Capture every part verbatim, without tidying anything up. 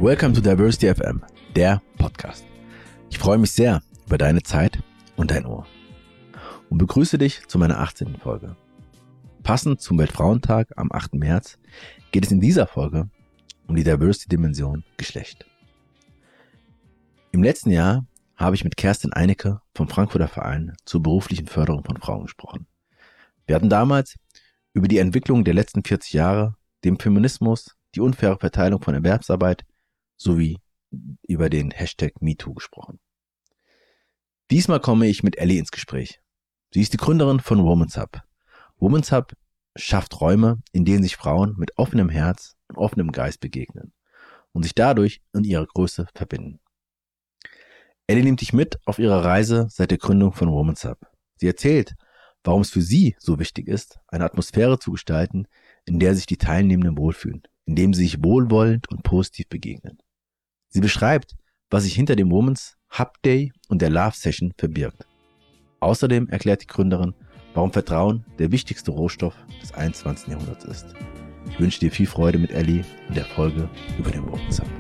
Welcome to Diversity F M, der Podcast. Ich freue mich sehr über deine Zeit und dein Ohr und begrüße dich zu meiner achtzehnten Folge. Passend zum Weltfrauentag am achten März geht es in dieser Folge um die Diversity-Dimension Geschlecht. Im letzten Jahr habe ich mit Kerstin Einecke vom Frankfurter Verein zur beruflichen Förderung von Frauen gesprochen. Wir hatten damals über die Entwicklung der letzten vierzig Jahre, dem Feminismus, die unfaire Verteilung von Erwerbsarbeit sowie über den Hashtag MeToo gesprochen. Diesmal komme ich mit Ellie ins Gespräch. Sie ist die Gründerin von Women's Hub. Women's Hub schafft Räume, in denen sich Frauen mit offenem Herz und offenem Geist begegnen und sich dadurch in ihrer Größe verbinden. Ellie nimmt dich mit auf ihrer Reise seit der Gründung von Women's Hub. Sie erzählt, warum es für sie so wichtig ist, eine Atmosphäre zu gestalten, in der sich die Teilnehmenden wohlfühlen, in dem sie sich wohlwollend und positiv begegnen. Sie beschreibt, was sich hinter dem Women's Hub Day und der Love Session verbirgt. Außerdem erklärt die Gründerin, warum Vertrauen der wichtigste Rohstoff des einundzwanzigsten Jahrhunderts ist. Ich wünsche dir viel Freude mit Ellie und der Folge über den Women's Hub.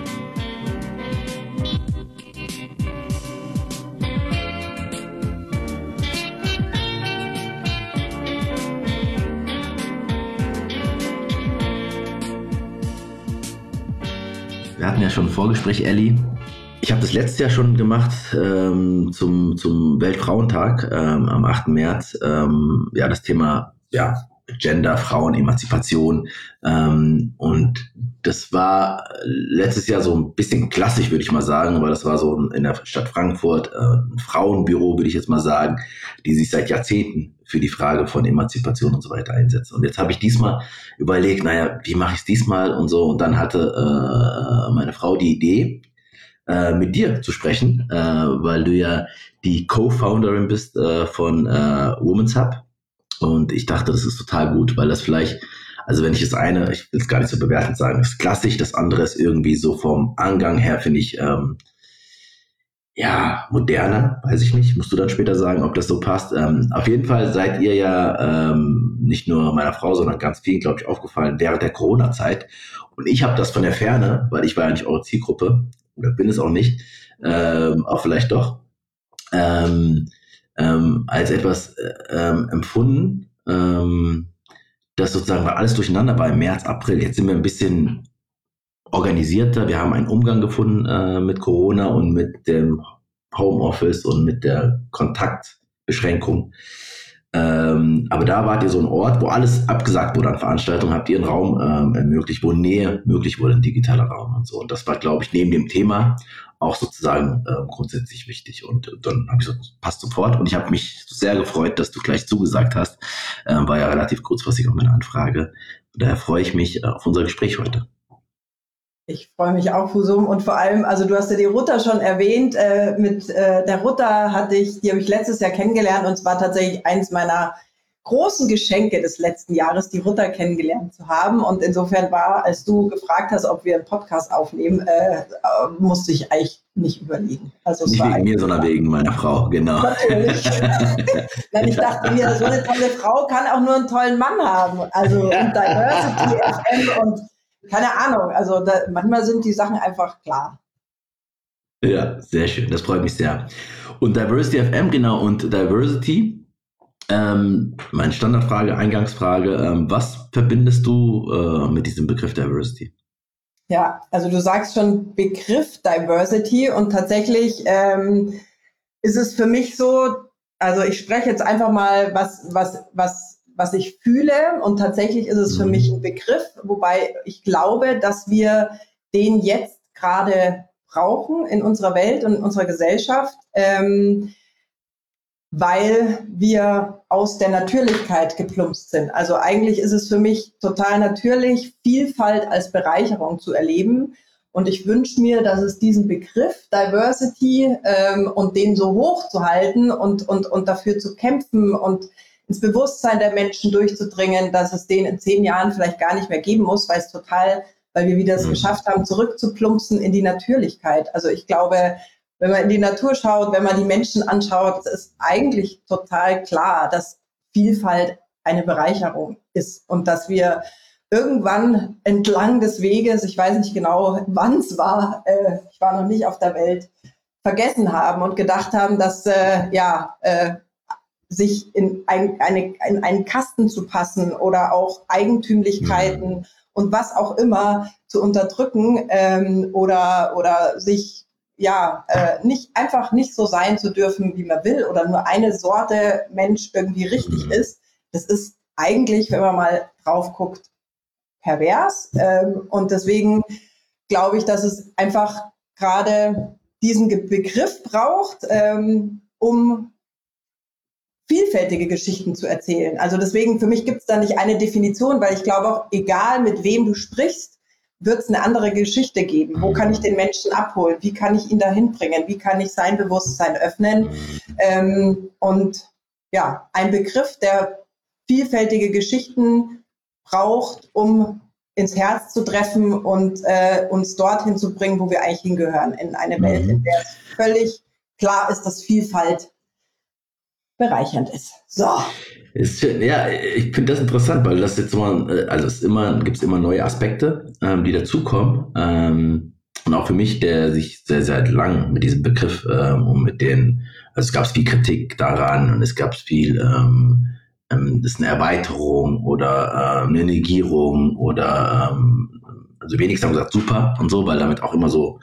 Wir hatten ja schon ein Vorgespräch, Ellie. Ich habe das letztes Jahr schon gemacht ähm, zum, zum Weltfrauentag ähm, am achten März. Ähm, ja, das Thema ja, Gender, Frauen, Emanzipation. Ähm, und das war letztes Jahr so ein bisschen klassisch, würde ich mal sagen, weil das war so in der Stadt Frankfurt äh, ein Frauenbüro, würde ich jetzt mal sagen, die sich seit Jahrzehnten für die Frage von Emanzipation und so weiter einsetzen. Und jetzt habe ich diesmal überlegt, naja, wie mache ich es diesmal und so. Und dann hatte äh, meine Frau die Idee, äh, mit dir zu sprechen, äh, weil du ja die Co-Founderin bist äh, von äh, Women's Hub. Und ich dachte, das ist total gut, weil das vielleicht, also wenn ich das eine, ich will es gar nicht so bewertend sagen, ist klassisch, das andere ist irgendwie so vom Angang her, finde ich, ähm, ja, moderner, weiß ich nicht, musst du dann später sagen, ob das so passt. Ähm, auf jeden Fall seid ihr ja ähm, nicht nur meiner Frau, sondern ganz vielen, glaube ich, aufgefallen während der Corona-Zeit. Und ich habe das von der Ferne, weil ich war ja nicht eure Zielgruppe, oder bin es auch nicht, ähm, auch vielleicht doch, ähm, ähm, als etwas ähm, empfunden, ähm, das sozusagen war alles durcheinander war im März, April. Jetzt sind wir ein bisschen organisierter. Wir haben einen Umgang gefunden äh, mit Corona und mit dem Homeoffice und mit der Kontaktbeschränkung. Ähm, aber da wart ihr so ein Ort, wo alles abgesagt wurde an Veranstaltungen, habt ihr einen Raum ähm, ermöglicht, wo Nähe möglich wurde, ein digitaler Raum und so. Und das war, glaube ich, neben dem Thema auch sozusagen äh, grundsätzlich wichtig. Und dann habe ich gesagt, passt sofort. Und ich habe mich sehr gefreut, dass du gleich zugesagt hast. Ähm, war ja relativ kurzfristig auch meine Anfrage. Und daher freue ich mich äh, auf unser Gespräch heute. Ich freue mich auch, Husum, und vor allem, also du hast ja die Rutter schon erwähnt, äh, mit äh, der Rutter hatte ich, die habe ich letztes Jahr kennengelernt und es war tatsächlich eins meiner großen Geschenke des letzten Jahres, die Rutter kennengelernt zu haben, und insofern war, als du gefragt hast, ob wir einen Podcast aufnehmen, äh, musste ich eigentlich nicht überlegen. Also es nicht war wegen mir, sondern wegen meiner Frau, genau. Natürlich. Nein, ich dachte mir, so eine tolle Frau kann auch nur einen tollen Mann haben, also und Diversity F M und keine Ahnung, also da, manchmal sind die Sachen einfach klar. Ja, sehr schön, das freut mich sehr. Und Diversity F M, genau, und Diversity, ähm, meine Standardfrage, Eingangsfrage, ähm, was verbindest du äh, mit diesem Begriff Diversity? Ja, also du sagst schon Begriff Diversity und tatsächlich ähm, ist es für mich so, also ich spreche jetzt einfach mal, was, was, was was ich fühle, und tatsächlich ist es für mich ein Begriff, wobei ich glaube, dass wir den jetzt gerade brauchen in unserer Welt und in unserer Gesellschaft, ähm, weil wir aus der Natürlichkeit geplumpst sind. Also eigentlich ist es für mich total natürlich, Vielfalt als Bereicherung zu erleben, und ich wünsche mir, dass es diesen Begriff Diversity ähm, und den so hoch zu halten und, und, und dafür zu kämpfen und ins Bewusstsein der Menschen durchzudringen, dass es den in zehn Jahren vielleicht gar nicht mehr geben muss, weil es total, weil wir wieder es geschafft haben, zurückzuplumpsen in die Natürlichkeit. Also ich glaube, wenn man in die Natur schaut, wenn man die Menschen anschaut, ist eigentlich total klar, dass Vielfalt eine Bereicherung ist und dass wir irgendwann entlang des Weges, ich weiß nicht genau, wann es war, äh, ich war noch nicht auf der Welt, vergessen haben und gedacht haben, dass äh, ja äh, sich in, ein, eine, in einen Kasten zu passen oder auch Eigentümlichkeiten und was auch immer zu unterdrücken ähm, oder oder sich ja äh, nicht einfach nicht so sein zu dürfen, wie man will oder nur eine Sorte Mensch irgendwie richtig ist. Das ist eigentlich, wenn man mal drauf guckt, pervers. Ähm, und deswegen glaube ich, dass es einfach gerade diesen Ge- Begriff braucht, ähm, um vielfältige Geschichten zu erzählen. Also deswegen, für mich gibt es da nicht eine Definition, weil ich glaube auch, egal mit wem du sprichst, wird es eine andere Geschichte geben. Wo kann ich den Menschen abholen? Wie kann ich ihn dahin bringen? Wie kann ich sein Bewusstsein öffnen? Ähm, und ja, ein Begriff, der vielfältige Geschichten braucht, um ins Herz zu treffen und äh, uns dorthin zu bringen, wo wir eigentlich hingehören, in eine Welt, in der es völlig klar ist, dass Vielfalt bereichernd ist. So. Ist, ja, ich finde das interessant, weil das jetzt immer, also es immer, gibt es immer neue Aspekte, ähm, die dazukommen. Ähm, und auch für mich, der sich sehr, sehr lang mit diesem Begriff ähm, und mit den, also es gab viel Kritik daran und es gab viel, ähm, ähm, das ist eine Erweiterung oder äh, eine Negierung oder ähm, also wenigstens haben gesagt super und so, weil damit auch immer so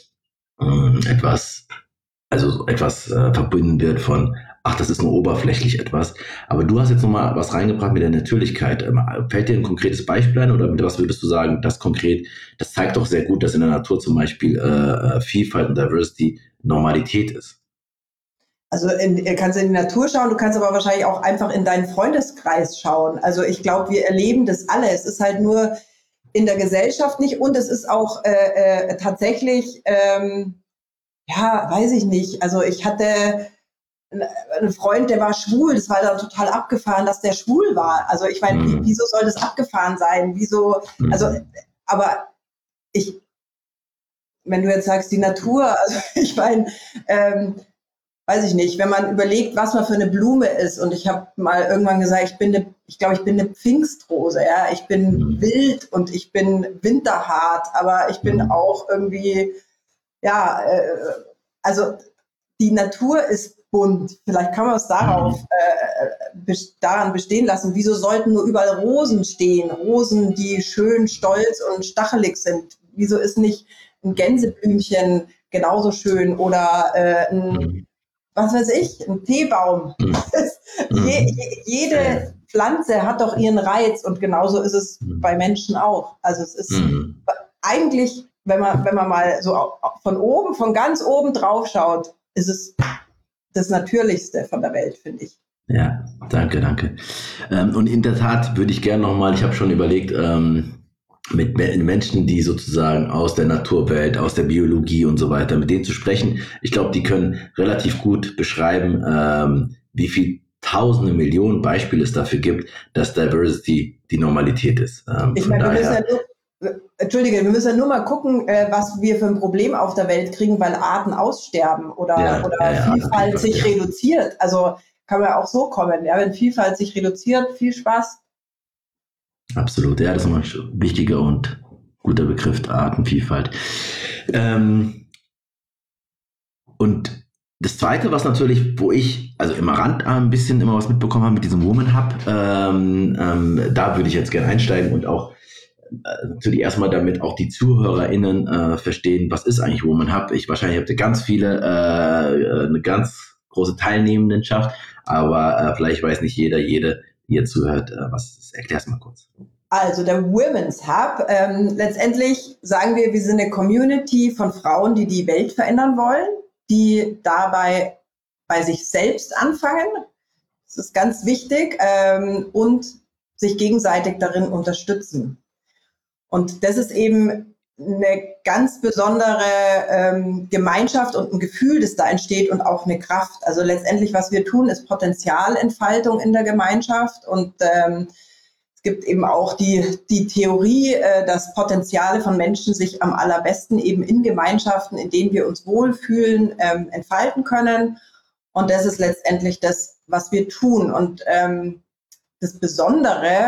ähm, etwas, also so etwas äh, verbunden wird von ach, das ist nur oberflächlich etwas. Aber du hast jetzt nochmal was reingebracht mit der Natürlichkeit. Fällt dir ein konkretes Beispiel ein oder mit was würdest du sagen, das konkret, das zeigt doch sehr gut, dass in der Natur zum Beispiel äh, Vielfalt und Diversity Normalität ist. Also in, kannst in die Natur schauen, du kannst aber wahrscheinlich auch einfach in deinen Freundeskreis schauen. Also ich glaube, wir erleben das alle. Es ist halt nur in der Gesellschaft nicht und es ist auch äh, äh, tatsächlich, ähm, ja, weiß ich nicht. Also ich hatte ein Freund, der war schwul, das war dann total abgefahren, dass der schwul war. Also ich meine, mm. wieso soll das abgefahren sein? Wieso, mm. also, aber ich, wenn du jetzt sagst, die Natur, also ich meine, ähm, weiß ich nicht, wenn man überlegt, was man für eine Blume ist und ich habe mal irgendwann gesagt, ich bin eine, ich glaube, ich bin eine Pfingstrose, ja, ich bin mm. wild und ich bin winterhart, aber ich bin mm. auch irgendwie, ja, äh, also die Natur ist bunt. Vielleicht kann man es darauf, äh, daran bestehen lassen. Wieso sollten nur überall Rosen stehen? Rosen, die schön stolz und stachelig sind. Wieso ist nicht ein Gänseblümchen genauso schön oder äh, ein, was weiß ich, ein Teebaum? Je, jede Pflanze hat doch ihren Reiz und genauso ist es bei Menschen auch. Also es ist eigentlich, wenn man, wenn man mal so von oben, von ganz oben drauf schaut, ist es das Natürlichste von der Welt, finde ich. Ja, danke, danke. Ähm, und in der Tat würde ich gerne nochmal, ich habe schon überlegt, ähm, mit Menschen, die sozusagen aus der Naturwelt, aus der Biologie und so weiter, mit denen zu sprechen. Ich glaube, die können relativ gut beschreiben, ähm, wie viel Tausende, Millionen Beispiele es dafür gibt, dass Diversity die Normalität ist. Ähm, ich meine, wir müssen ja nur Entschuldige, wir müssen ja nur mal gucken, äh, was wir für ein Problem auf der Welt kriegen, weil Arten aussterben oder, ja, oder ja, Vielfalt ja, sich ja. reduziert. Also kann man auch so kommen. Ja, wenn Vielfalt sich reduziert, viel Spaß. Absolut, ja, das ist ein wichtiger und guter Begriff, Artenvielfalt. Ähm, und das Zweite, was natürlich, wo ich, also im Rand ein bisschen immer was mitbekommen habe mit diesem Woman Hub, ähm, ähm, da würde ich jetzt gerne einsteigen und auch natürlich erstmal damit auch die ZuhörerInnen äh, verstehen, was ist eigentlich Woman Hub. Ich wahrscheinlich habt ihr ganz viele, äh, eine ganz große Teilnehmendenschaft, aber äh, vielleicht weiß nicht jeder, jede, die ihr zuhört, äh, was ist. Erklär's mal kurz. Also der Women's Hub, ähm, letztendlich sagen wir, wir sind eine Community von Frauen, die die Welt verändern wollen, die dabei bei sich selbst anfangen. Das ist ganz wichtig ähm, und sich gegenseitig darin unterstützen. Und das ist eben eine ganz besondere ähm, Gemeinschaft und ein Gefühl, das da entsteht und auch eine Kraft. Also letztendlich, was wir tun, ist Potenzialentfaltung in der Gemeinschaft. Und ähm, es gibt eben auch die, die Theorie, äh, dass Potenziale von Menschen sich am allerbesten eben in Gemeinschaften, in denen wir uns wohlfühlen, ähm, entfalten können. Und das ist letztendlich das, was wir tun. Und ähm, das Besondere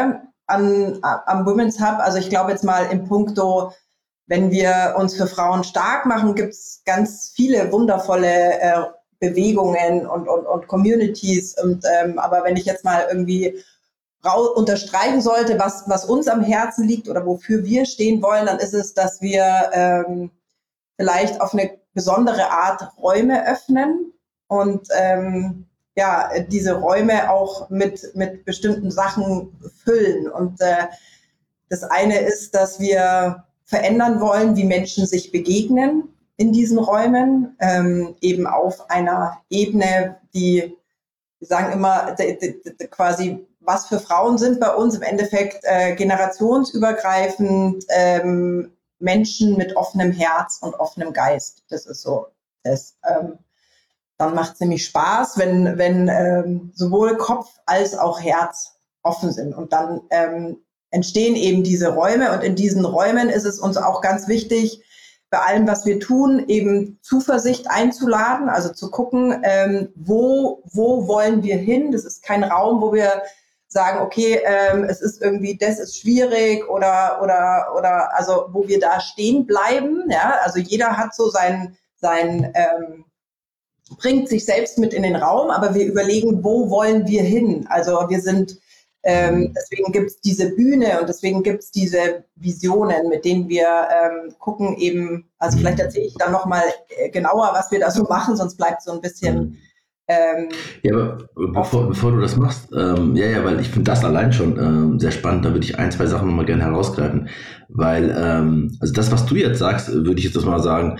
an, am Women's Hub. Also ich glaube jetzt mal im Punkto, wenn wir uns für Frauen stark machen, gibt es ganz viele wundervolle äh, Bewegungen und, und, und Communities. Und, ähm, aber wenn ich jetzt mal irgendwie rau- unterstreichen sollte, was, was uns am Herzen liegt oder wofür wir stehen wollen, dann ist es, dass wir ähm, vielleicht auf eine besondere Art Räume öffnen und ähm, ja, diese Räume auch mit, mit bestimmten Sachen füllen. Und äh, das eine ist, dass wir verändern wollen, wie Menschen sich begegnen in diesen Räumen, ähm, eben auf einer Ebene, die, wir sagen immer, de, de, de, quasi, was für Frauen sind bei uns im Endeffekt äh, generationsübergreifend, ähm, Menschen mit offenem Herz und offenem Geist. Das ist so das. Ähm, dann macht es nämlich Spaß, wenn, wenn ähm, sowohl Kopf als auch Herz offen sind. Und dann ähm, entstehen eben diese Räume. Und in diesen Räumen ist es uns auch ganz wichtig, bei allem, was wir tun, eben Zuversicht einzuladen, also zu gucken, ähm, wo, wo wollen wir hin? Das ist kein Raum, wo wir sagen, okay, ähm, es ist irgendwie, das ist schwierig oder, oder, oder, also wo wir da stehen bleiben. Ja? Also jeder hat so sein, sein ähm, bringt sich selbst mit in den Raum, aber wir überlegen, wo wollen wir hin? Also wir sind, ähm, deswegen gibt es diese Bühne und deswegen gibt es diese Visionen, mit denen wir ähm, gucken eben, also vielleicht erzähle ich dann nochmal genauer, was wir da so machen, sonst bleibt so ein bisschen... Ähm, ja, aber bevor, bevor du das machst, ähm, ja, ja, weil ich finde das allein schon ähm, sehr spannend, da würde ich ein, zwei Sachen nochmal gerne herausgreifen, weil, ähm, also das, was du jetzt sagst, würde ich jetzt mal sagen,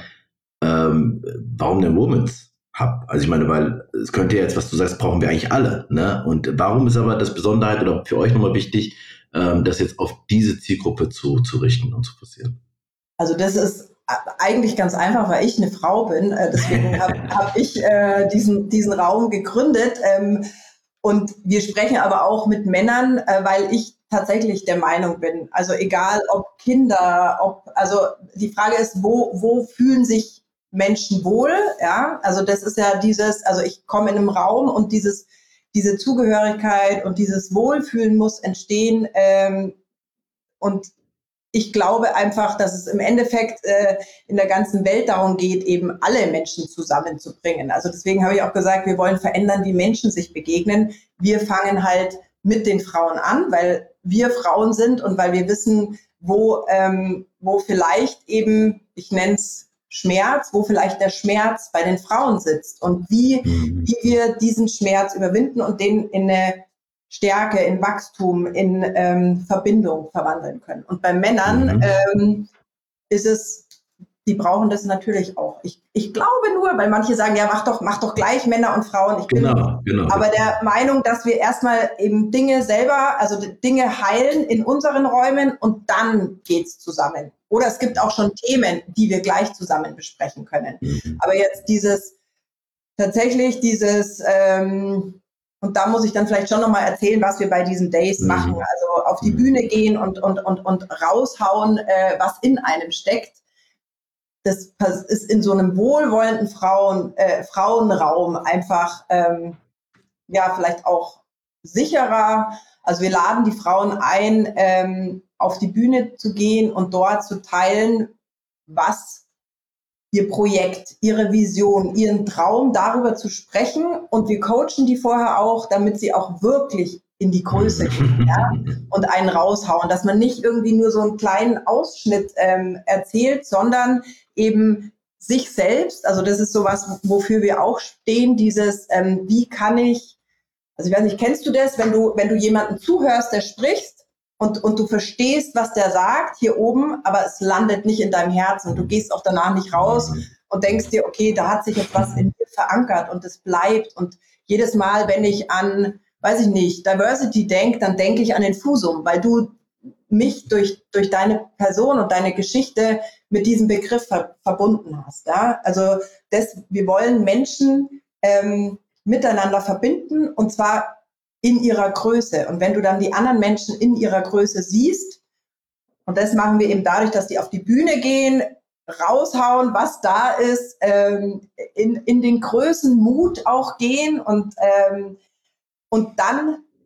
ähm, warum der Women's Hub? Also ich meine, weil es könnte ja jetzt, was du sagst, brauchen wir eigentlich alle, ne? Und warum ist aber das Besonderheit oder für euch nochmal wichtig, ähm, das jetzt auf diese Zielgruppe zu, zu richten und zu forcieren? Also das ist eigentlich ganz einfach, weil ich eine Frau bin. Äh, deswegen habe hab ich äh, diesen, diesen Raum gegründet. Ähm, und wir sprechen aber auch mit Männern, äh, weil ich tatsächlich der Meinung bin, also egal ob Kinder, ob, also die Frage ist, wo, wo fühlen sich Menschen wohl? Ja, also das ist ja dieses, also ich komme in einem Raum und dieses, diese Zugehörigkeit und dieses Wohlfühlen muss entstehen. Ähm, und ich glaube einfach, dass es im Endeffekt äh, in der ganzen Welt darum geht, eben alle Menschen zusammenzubringen. Also deswegen habe ich auch gesagt, wir wollen verändern, wie Menschen sich begegnen. Wir fangen halt mit den Frauen an, weil wir Frauen sind und weil wir wissen, wo, ähm, wo vielleicht eben, ich nenne es Schmerz, wo vielleicht der Schmerz bei den Frauen sitzt und wie, wie wir diesen Schmerz überwinden und den in eine Stärke, in Wachstum, in ähm, Verbindung verwandeln können. Und bei Männern mhm. ähm, ist es, die brauchen das natürlich auch. Ich, ich glaube nur, weil manche sagen, ja, mach doch, mach doch gleich Männer und Frauen. Ich bin genau, genau. aber der Meinung, dass wir erstmal eben Dinge selber, also Dinge heilen in unseren Räumen und dann geht's zusammen. Oder es gibt auch schon Themen, die wir gleich zusammen besprechen können. Mhm. Aber jetzt dieses, tatsächlich dieses, ähm, und da muss ich dann vielleicht schon nochmal erzählen, was wir bei diesen Days mhm. machen. Also auf die mhm. Bühne gehen und, und, und, und raushauen, äh, was in einem steckt. Das ist in so einem wohlwollenden Frauen, äh, Frauenraum einfach, ähm, ja, vielleicht auch sicherer. Also wir laden die Frauen ein, ähm, auf die Bühne zu gehen und dort zu teilen, was ihr Projekt, ihre Vision, ihren Traum, darüber zu sprechen. Und wir coachen die vorher auch, damit sie auch wirklich in die Größe gehen, ja, und einen raushauen, dass man nicht irgendwie nur so einen kleinen Ausschnitt ähm, erzählt, sondern eben sich selbst, also das ist sowas, wofür wir auch stehen, dieses, ähm, wie kann ich, also ich weiß nicht, kennst du das, wenn du, wenn du jemanden zuhörst, der spricht, Und, und du verstehst, was der sagt hier oben, aber es landet nicht in deinem Herzen und du gehst auch danach nicht raus und denkst dir, okay, da hat sich jetzt was in dir verankert und es bleibt. Und jedes Mal, wenn ich an, weiß ich nicht, Diversity denke, dann denke ich an den Fusum, weil du mich durch, durch deine Person und deine Geschichte mit diesem Begriff ver, verbunden hast. Ja? Also das, wir wollen Menschen ähm, miteinander verbinden und zwar in ihrer Größe. Und wenn du dann die anderen Menschen in ihrer Größe siehst, und das machen wir eben dadurch, dass die auf die Bühne gehen, raushauen, was da ist, ähm, in, in den Größenmut auch gehen und, ähm, und dann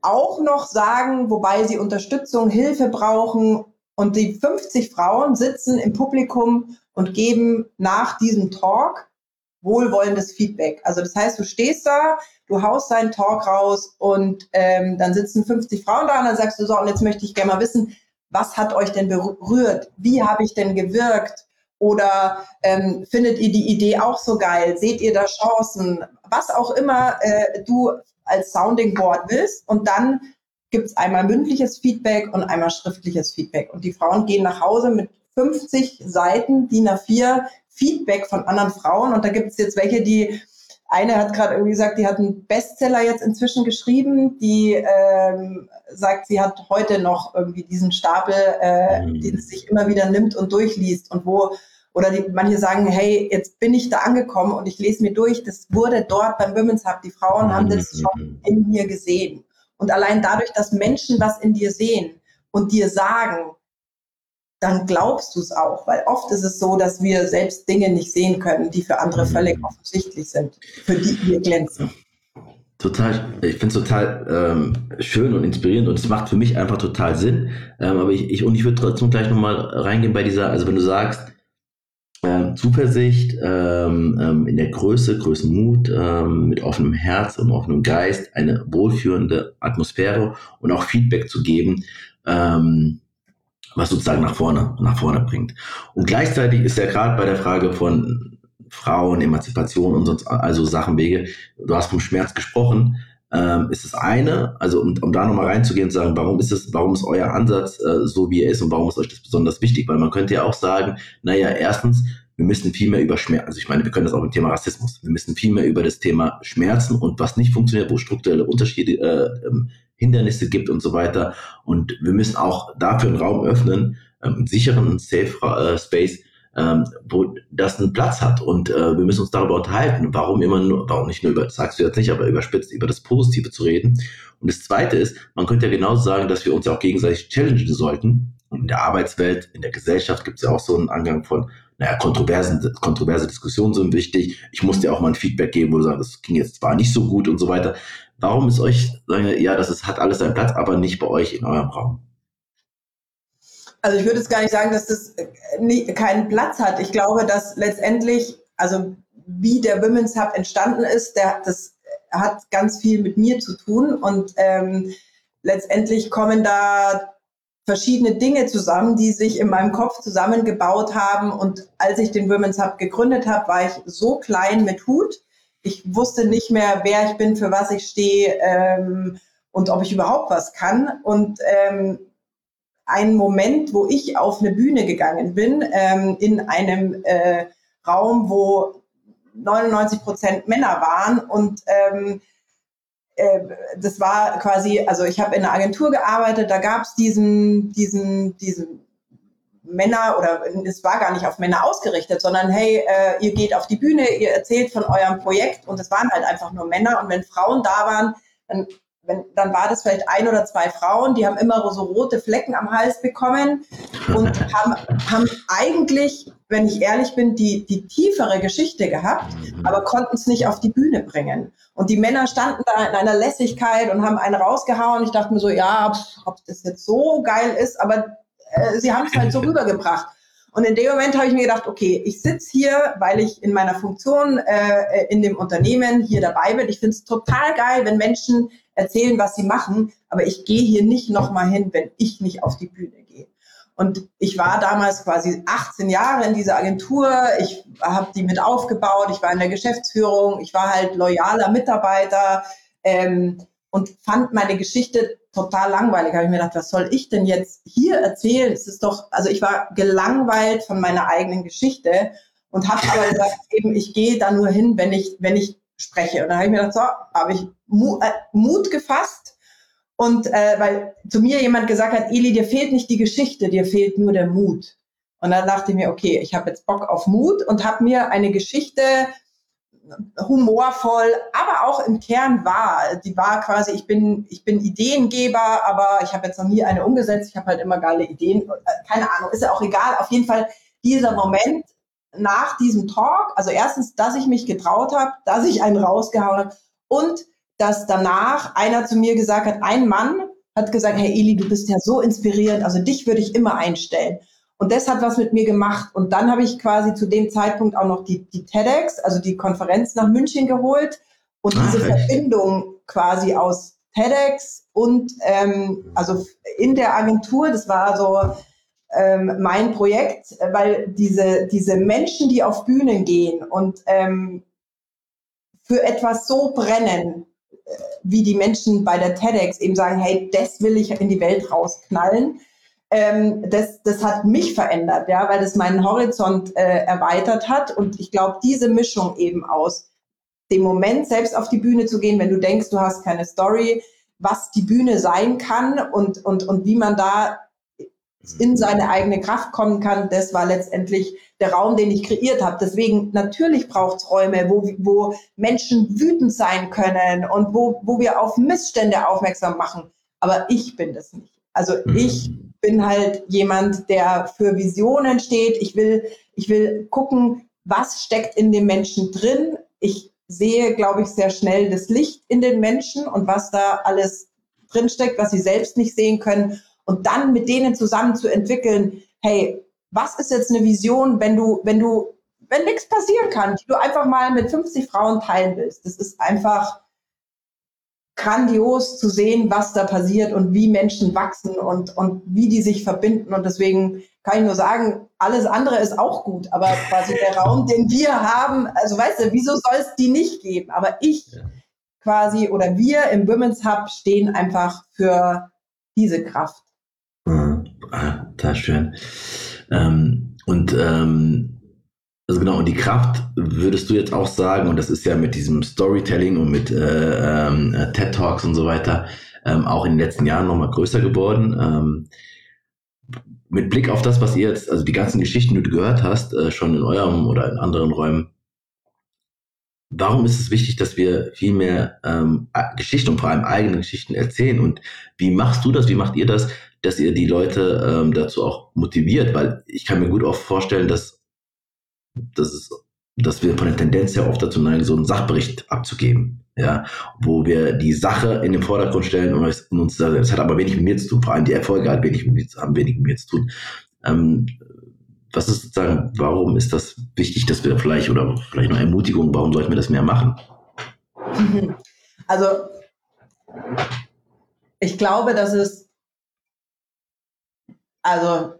auch noch sagen, wobei sie Unterstützung, Hilfe brauchen. Und die fünfzig Frauen sitzen im Publikum und geben nach diesem Talk wohlwollendes Feedback. Also das heißt, du stehst da, du haust deinen Talk raus und ähm, dann sitzen fünfzig Frauen da und dann sagst du so, und jetzt möchte ich gerne mal wissen, was hat euch denn berührt? Wie habe ich denn gewirkt? Oder ähm, findet ihr die Idee auch so geil? Seht ihr da Chancen? Was auch immer äh, du als Sounding Board willst. Und dann gibt es einmal mündliches Feedback und einmal schriftliches Feedback. Und die Frauen gehen nach Hause mit fünfzig Seiten D I N A vier Feedback von anderen Frauen. Und da gibt es jetzt welche, die, eine hat gerade irgendwie gesagt, die hat einen Bestseller jetzt inzwischen geschrieben, die ähm, sagt, sie hat heute noch irgendwie diesen Stapel, äh, mhm. den sie sich immer wieder nimmt und durchliest. Und wo, oder die, manche sagen, hey, jetzt bin ich da angekommen und ich lese mir durch, das wurde dort beim Women's Hub, die Frauen mhm. haben das schon in mir gesehen. Und allein dadurch, dass Menschen was in dir sehen und dir sagen, dann glaubst du es auch, weil oft ist es so, dass wir selbst Dinge nicht sehen können, die für andere völlig offensichtlich sind, für die wir glänzen. Total, ich finde es total ähm, schön und inspirierend und es macht für mich einfach total Sinn. Ähm, aber ich, ich und ich würde trotzdem gleich nochmal reingehen bei dieser, also wenn du sagst, äh, Zuversicht ähm, ähm, in der Größe, Größenmut, ähm, mit offenem Herz und offenem Geist, eine wohlführende Atmosphäre und auch Feedback zu geben, ähm, was sozusagen nach vorne, nach vorne bringt. Und gleichzeitig ist ja gerade bei der Frage von Frauen, Emanzipation und sonst, also Sachen, Wege, du hast vom Schmerz gesprochen, ähm, ist das eine, also um, um da nochmal reinzugehen und zu sagen, warum ist es, warum ist euer Ansatz äh, so, wie er ist und warum ist euch das besonders wichtig? Weil man könnte ja auch sagen, naja, erstens, wir müssen viel mehr über Schmerz, also ich meine, wir können das auch mit Thema Rassismus, wir müssen viel mehr über das Thema Schmerzen und was nicht funktioniert, wo strukturelle Unterschiede, äh, ähm, Hindernisse gibt und so weiter. Und wir müssen auch dafür einen Raum öffnen, ähm, einen sicheren, einen safe äh, Space, ähm, wo das einen Platz hat. Und äh, wir müssen uns darüber unterhalten, warum immer nur, warum nicht nur über, das sagst du jetzt nicht, aber überspitzt über das Positive zu reden. Und das Zweite ist, man könnte ja genauso sagen, dass wir uns ja auch gegenseitig challengen sollten. Und in der Arbeitswelt, in der Gesellschaft gibt es ja auch so einen Angang von, naja, kontroversen, kontroverse Diskussionen sind wichtig. Ich muss dir auch mal ein Feedback geben, wo du sagst, das ging jetzt zwar nicht so gut und so weiter. Warum ist euch, ja, das ist, hat alles seinen Platz, aber nicht bei euch in eurem Raum? Also ich würde jetzt gar nicht sagen, dass das nie, keinen Platz hat. Ich glaube, dass letztendlich, also wie der Women's Hub entstanden ist, der, das hat ganz viel mit mir zu tun und ähm, letztendlich kommen da verschiedene Dinge zusammen, die sich in meinem Kopf zusammengebaut haben. Und als ich den Women's Hub gegründet habe, war ich so klein mit Hut. Ich wusste nicht mehr, wer ich bin, für was ich stehe ähm, und ob ich überhaupt was kann. Und ähm, ein Moment, wo ich auf eine Bühne gegangen bin, ähm, in einem äh, Raum, wo neunundneunzig Prozent Männer waren und ähm, äh, das war quasi, also ich habe in einer Agentur gearbeitet, da gab es diesen, diesen, diesen Männer, oder es war gar nicht auf Männer ausgerichtet, sondern hey, äh, ihr geht auf die Bühne, ihr erzählt von eurem Projekt und es waren halt einfach nur Männer und wenn Frauen da waren, dann, wenn, dann war das vielleicht ein oder zwei Frauen, die haben immer so rote Flecken am Hals bekommen und haben, haben eigentlich, wenn ich ehrlich bin, die, die tiefere Geschichte gehabt, aber konnten es nicht auf die Bühne bringen. Und die Männer standen da in einer Lässigkeit und haben einen rausgehauen. Ich dachte mir so, ja, pff, ob das jetzt so geil ist, aber sie haben es halt so rübergebracht. Und in dem Moment habe ich mir gedacht, okay, ich sitze hier, weil ich in meiner Funktion äh, in dem Unternehmen hier dabei bin. Ich finde es total geil, wenn Menschen erzählen, was sie machen, aber ich gehe hier nicht nochmal hin, wenn ich nicht auf die Bühne gehe. Und ich war damals quasi achtzehn Jahre in dieser Agentur, ich habe die mit aufgebaut, ich war in der Geschäftsführung, ich war halt loyaler Mitarbeiter ähm, und fand meine Geschichte total langweilig. Habe ich mir gedacht, was soll ich denn jetzt hier erzählen? Es ist doch, also ich war gelangweilt von meiner eigenen Geschichte und habe aber gesagt, eben, ich gehe da nur hin, wenn ich, wenn ich spreche. Und dann habe ich mir gedacht, so, habe ich Mut, äh, Mut gefasst. Und äh, weil zu mir jemand gesagt hat, Eli, dir fehlt nicht die Geschichte, dir fehlt nur der Mut. Und dann dachte ich mir, okay, ich habe jetzt Bock auf Mut und habe mir eine Geschichte humorvoll, aber auch im Kern wahr. Die war quasi, ich bin, ich bin Ideengeber, aber ich habe jetzt noch nie eine umgesetzt. Ich habe halt immer geile Ideen. Keine Ahnung, ist ja auch egal. Auf jeden Fall dieser Moment nach diesem Talk, also erstens, dass ich mich getraut habe, dass ich einen rausgehauen habe und dass danach einer zu mir gesagt hat, ein Mann hat gesagt, hey Eli, du bist ja so inspirierend, also dich würde ich immer einstellen. Und das hat was mit mir gemacht. Und dann habe ich quasi zu dem Zeitpunkt auch noch die, die TEDx, also die Konferenz nach München geholt und Ach, diese echt? Verbindung quasi aus TEDx und ähm, also in der Agentur, das war so ähm, mein Projekt, weil diese, diese Menschen, die auf Bühnen gehen und ähm, für etwas so brennen, wie die Menschen bei der TEDx eben sagen, hey, das will ich in die Welt rausknallen. Ähm, das, das hat mich verändert, ja, weil das meinen Horizont äh, erweitert hat. Und ich glaube, diese Mischung eben aus dem Moment, selbst auf die Bühne zu gehen, wenn du denkst, du hast keine Story, was die Bühne sein kann und, und, und wie man da in seine eigene Kraft kommen kann, das war letztendlich der Raum, den ich kreiert habe. Deswegen, natürlich braucht es Räume, wo, wo Menschen wütend sein können und wo, wo wir auf Missstände aufmerksam machen. Aber ich bin das nicht. Also ich bin halt jemand, der für Visionen steht. Ich will, ich will gucken, was steckt in den Menschen drin. Ich sehe, glaube ich, sehr schnell das Licht in den Menschen und was da alles drinsteckt, was sie selbst nicht sehen können. Und dann mit denen zusammen zu entwickeln, hey, was ist jetzt eine Vision, wenn du, wenn du, wenn nichts passieren kann, die du einfach mal mit fünfzig Frauen teilen willst. Das ist einfach grandios zu sehen, was da passiert und wie Menschen wachsen und, und wie die sich verbinden. Und deswegen kann ich nur sagen, alles andere ist auch gut. Aber quasi der Raum, den wir haben, also weißt du, wieso soll es die nicht geben? Aber ich quasi oder wir im Women's Hub stehen einfach für diese Kraft. Ah, das ist schön. Ähm, und ähm, also genau, und die Kraft würdest du jetzt auch sagen, und das ist ja mit diesem Storytelling und mit äh, ähm, TED Talks und so weiter ähm, auch in den letzten Jahren nochmal größer geworden. Ähm, mit Blick auf das, was ihr jetzt, also die ganzen Geschichten, die du gehört hast, äh, schon in eurem oder in anderen Räumen, warum ist es wichtig, dass wir viel mehr ähm, Geschichten und vor allem eigene Geschichten erzählen? Und wie machst du das, wie macht ihr das, dass ihr die Leute ähm, dazu auch motiviert? Weil ich kann mir gut auch vorstellen, dass, dass, es, dass wir von der Tendenz her oft dazu neigen, so einen Sachbericht abzugeben, ja, wo wir die Sache in den Vordergrund stellen und uns sagen, das hat aber wenig mit mir zu tun, vor allem die Erfolge hat wenig mit mir, haben wenig mit mir zu tun. Ähm, Was ist sozusagen, warum ist das wichtig, dass wir vielleicht, oder vielleicht noch Ermutigung, warum sollten wir das mehr machen? Also, ich glaube, dass es, also,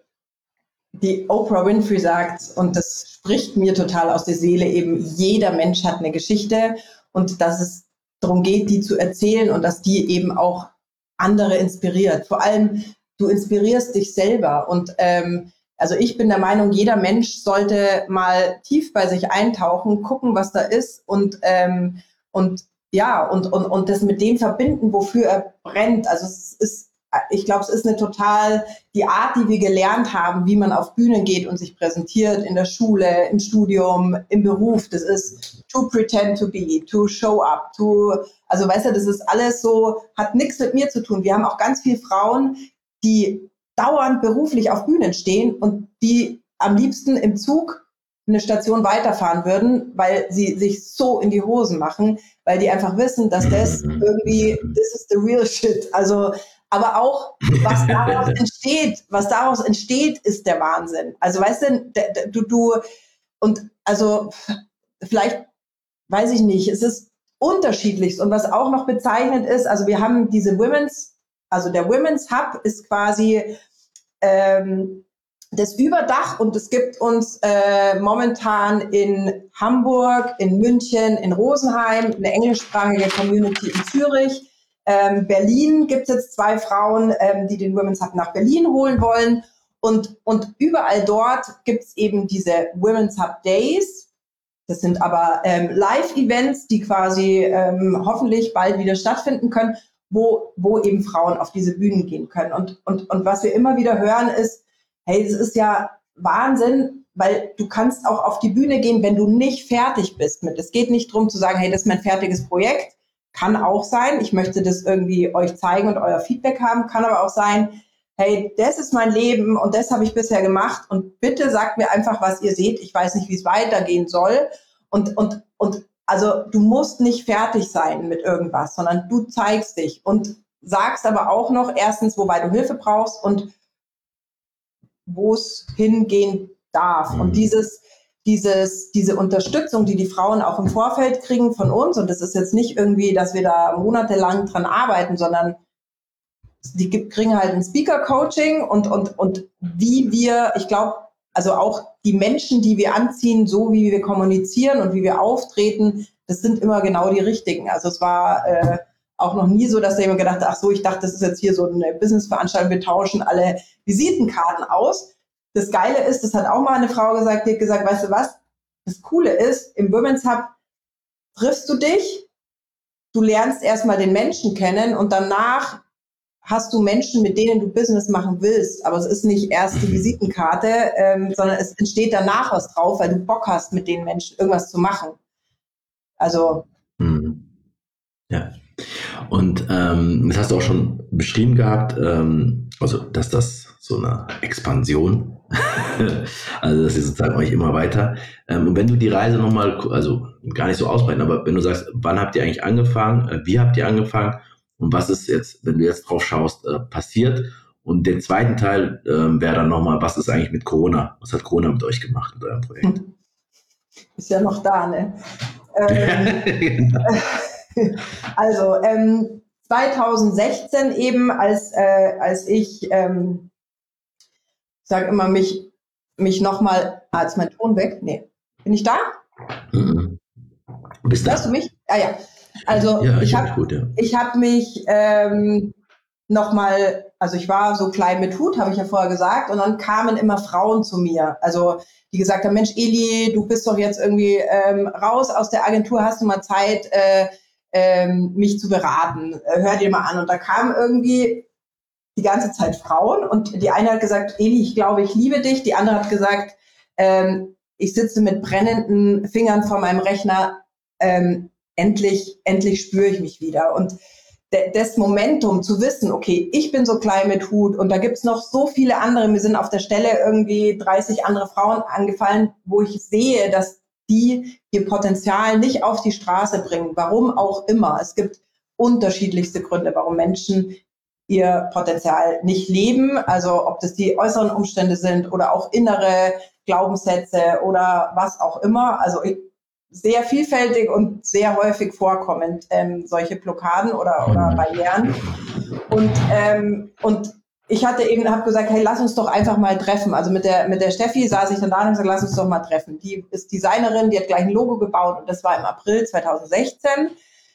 die Oprah Winfrey sagt, und das spricht mir total aus der Seele, eben jeder Mensch hat eine Geschichte und dass es darum geht, die zu erzählen und dass die eben auch andere inspiriert. Vor allem, du inspirierst dich selber und ähm, also ich bin der Meinung, jeder Mensch sollte mal tief bei sich eintauchen, gucken, was da ist und, ähm, und ja, und, und, und das mit dem verbinden, wofür er brennt. Also es ist, ich glaube, es ist eine total die Art, die wir gelernt haben, wie man auf Bühnen geht und sich präsentiert, in der Schule, im Studium, im Beruf. Das ist to pretend to be, to show up, to, also weißt du, das ist alles so, hat nichts mit mir zu tun. Wir haben auch ganz viele Frauen, die dauernd beruflich auf Bühnen stehen und die am liebsten im Zug eine Station weiterfahren würden, weil sie sich so in die Hosen machen, weil die einfach wissen, dass das irgendwie, this is the real shit. Also, aber auch, was daraus entsteht, was daraus entsteht, ist der Wahnsinn. Also, weißt du, du, du, und also, vielleicht, weiß ich nicht, es ist unterschiedlich. Und was auch noch bezeichnend ist, also wir haben diese Women's, also der Women's Hub ist quasi ähm, das Überdach und es gibt uns äh, momentan in Hamburg, in München, in Rosenheim eine englischsprachige Community in Zürich. Ähm, Berlin gibt es jetzt zwei Frauen, ähm, die den Women's Hub nach Berlin holen wollen. Und, und überall dort gibt es eben diese Women's Hub Days. Das sind aber ähm, Live-Events, die quasi ähm, hoffentlich bald wieder stattfinden können, wo, wo eben Frauen auf diese Bühnen gehen können. Und, und, und was wir immer wieder hören ist, hey, es ist ja Wahnsinn, weil du kannst auch auf die Bühne gehen, wenn du nicht fertig bist mit. Es geht nicht darum zu sagen, hey, das ist mein fertiges Projekt. Kann auch sein. Ich möchte das irgendwie euch zeigen und euer Feedback haben. Kann aber auch sein, hey, das ist mein Leben und das habe ich bisher gemacht und bitte sagt mir einfach, was ihr seht. Ich weiß nicht, wie es weitergehen soll. Und, und, und Also du musst nicht fertig sein mit irgendwas, sondern du zeigst dich und sagst aber auch noch erstens, wobei du Hilfe brauchst und wo es hingehen darf. Mhm. Und dieses, dieses, diese Unterstützung, die die Frauen auch im Vorfeld kriegen von uns, und das ist jetzt nicht irgendwie, dass wir da monatelang dran arbeiten, sondern die kriegen halt ein Speaker-Coaching und, und, und wie wir, ich glaube, also auch die Menschen, die wir anziehen, so wie wir kommunizieren und wie wir auftreten, das sind immer genau die richtigen. Also es war äh, auch noch nie so, dass jemand gedacht hat, ach so, ich dachte, das ist jetzt hier so eine Business-Veranstaltung, wir tauschen alle Visitenkarten aus. Das Geile ist, das hat auch mal eine Frau gesagt, die hat gesagt, weißt du was, das Coole ist, im Women's Hub triffst du dich, du lernst erstmal den Menschen kennen und danach hast du Menschen, mit denen du Business machen willst. Aber es ist nicht erst die Visitenkarte, ähm, sondern es entsteht danach was drauf, weil du Bock hast, mit den Menschen irgendwas zu machen. Also. Mhm. Ja. Und ähm, das hast du auch schon beschrieben gehabt, ähm, also dass das so eine Expansion, also dass ihr sozusagen euch immer weiter. Ähm, und wenn du die Reise nochmal, also gar nicht so ausbreiten, aber wenn du sagst, wann habt ihr eigentlich angefangen, äh, wie habt ihr angefangen und was ist jetzt, wenn du jetzt drauf schaust, äh, passiert? Und den zweiten Teil äh, wäre dann nochmal, was ist eigentlich mit Corona? Was hat Corona mit euch gemacht, mit eurem Projekt? Ist ja noch da, ne? Ähm, also, ähm, zwanzig sechzehn eben, als, äh, als ich, ähm, sag immer, mich, mich nochmal, ah, ist mein Ton weg? Nee. Bin ich da? Mhm. Bist Hörst du mich? Ah ja. Also, ja, ich, ich habe ja. ich hab mich ähm, nochmal, also ich war so klein mit Hut, habe ich ja vorher gesagt, und dann kamen immer Frauen zu mir, also die gesagt haben, Mensch, Eli, du bist doch jetzt irgendwie ähm, raus aus der Agentur, hast du mal Zeit, äh, ähm, mich zu beraten, äh, hör dir mal an. Und da kamen irgendwie die ganze Zeit Frauen und die eine hat gesagt, Eli, ich glaube, ich liebe dich. Die andere hat gesagt, ähm, ich sitze mit brennenden Fingern vor meinem Rechner, ähm, endlich, endlich spüre ich mich wieder. Und de- das Momentum zu wissen, okay, ich bin so klein mit Hut und da gibt's noch so viele andere, mir sind auf der Stelle irgendwie dreißig andere Frauen angefallen, wo ich sehe, dass die ihr Potenzial nicht auf die Straße bringen, warum auch immer. Es gibt unterschiedlichste Gründe, warum Menschen ihr Potenzial nicht leben, also ob das die äußeren Umstände sind oder auch innere Glaubenssätze oder was auch immer. Also sehr vielfältig und sehr häufig vorkommend, ähm, solche Blockaden oder, oder Barrieren. Und, ähm, und ich hatte eben, habe gesagt, hey, lass uns doch einfach mal treffen. Also mit der, mit der Steffi saß ich dann da und gesagt, lass uns doch mal treffen. Die ist Designerin, die hat gleich ein Logo gebaut und das war im April zwanzig sechzehn.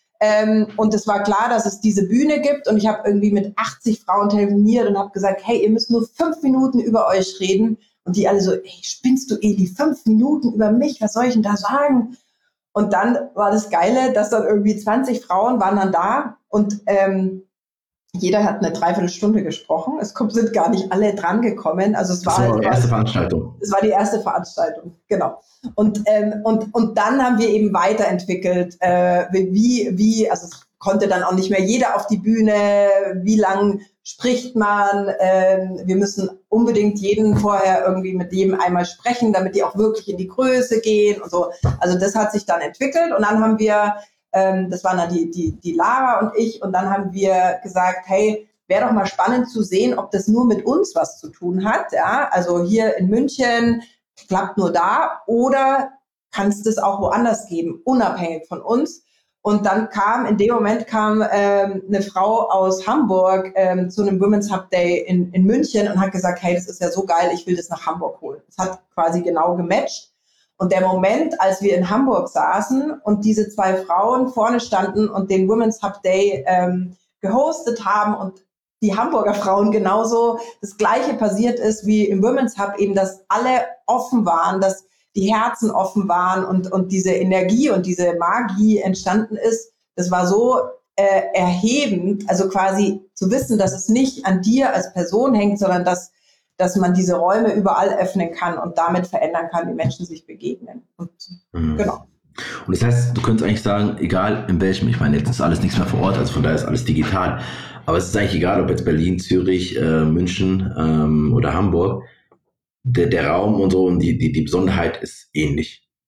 Ähm, und es war klar, dass es diese Bühne gibt und ich habe irgendwie mit achtzig Frauen telefoniert und habe gesagt, hey, ihr müsst nur fünf Minuten über euch reden. Und die alle so, ey, spinnst du, Eli, fünf Minuten über mich, was soll ich denn da sagen? Und dann war das Geile, dass dann irgendwie zwanzig Frauen waren dann da und ähm, jeder hat eine Dreiviertelstunde gesprochen. Es kommt, sind gar nicht alle dran gekommen. Also es war das war halt die erste Veranstaltung. Es war die erste Veranstaltung, genau. Und ähm, und und dann haben wir eben weiterentwickelt, äh, wie wie also es konnte dann auch nicht mehr jeder auf die Bühne. Wie lang spricht man? Ähm, wir müssen unbedingt jeden vorher irgendwie mit jedem einmal sprechen, damit die auch wirklich in die Größe gehen und so. Also das hat sich dann entwickelt und dann haben wir Ähm, das waren dann die, die, die Lara und ich. Und dann haben wir gesagt, hey, wäre doch mal spannend zu sehen, ob das nur mit uns was zu tun hat. Ja? Also hier in München klappt nur da oder kann es das auch woanders geben, unabhängig von uns. Und dann kam, in dem Moment kam ähm, eine Frau aus Hamburg ähm, zu einem Women's Hub Day in, in München und hat gesagt, hey, das ist ja so geil, ich will das nach Hamburg holen. Das hat quasi genau gematcht. Und der Moment, als wir in Hamburg saßen und diese zwei Frauen vorne standen und den Women's Hub Day ähm, gehostet haben und die Hamburger Frauen genauso das Gleiche passiert ist wie im Women's Hub, eben, dass alle offen waren, dass die Herzen offen waren und, und diese Energie und diese Magie entstanden ist, das war so äh, erhebend, also quasi zu wissen, dass es nicht an dir als Person hängt, sondern dass dass man diese Räume überall öffnen kann und damit verändern kann, wie Menschen sich begegnen. Und, mhm. Genau. Und das heißt, du könntest eigentlich sagen, egal in welchem, ich meine, jetzt ist alles nichts mehr vor Ort, also von daher ist alles digital, aber es ist eigentlich egal, ob jetzt Berlin, Zürich, äh, München ähm, oder Hamburg, der, der Raum und so und die, die, die Besonderheit ist ähnlich.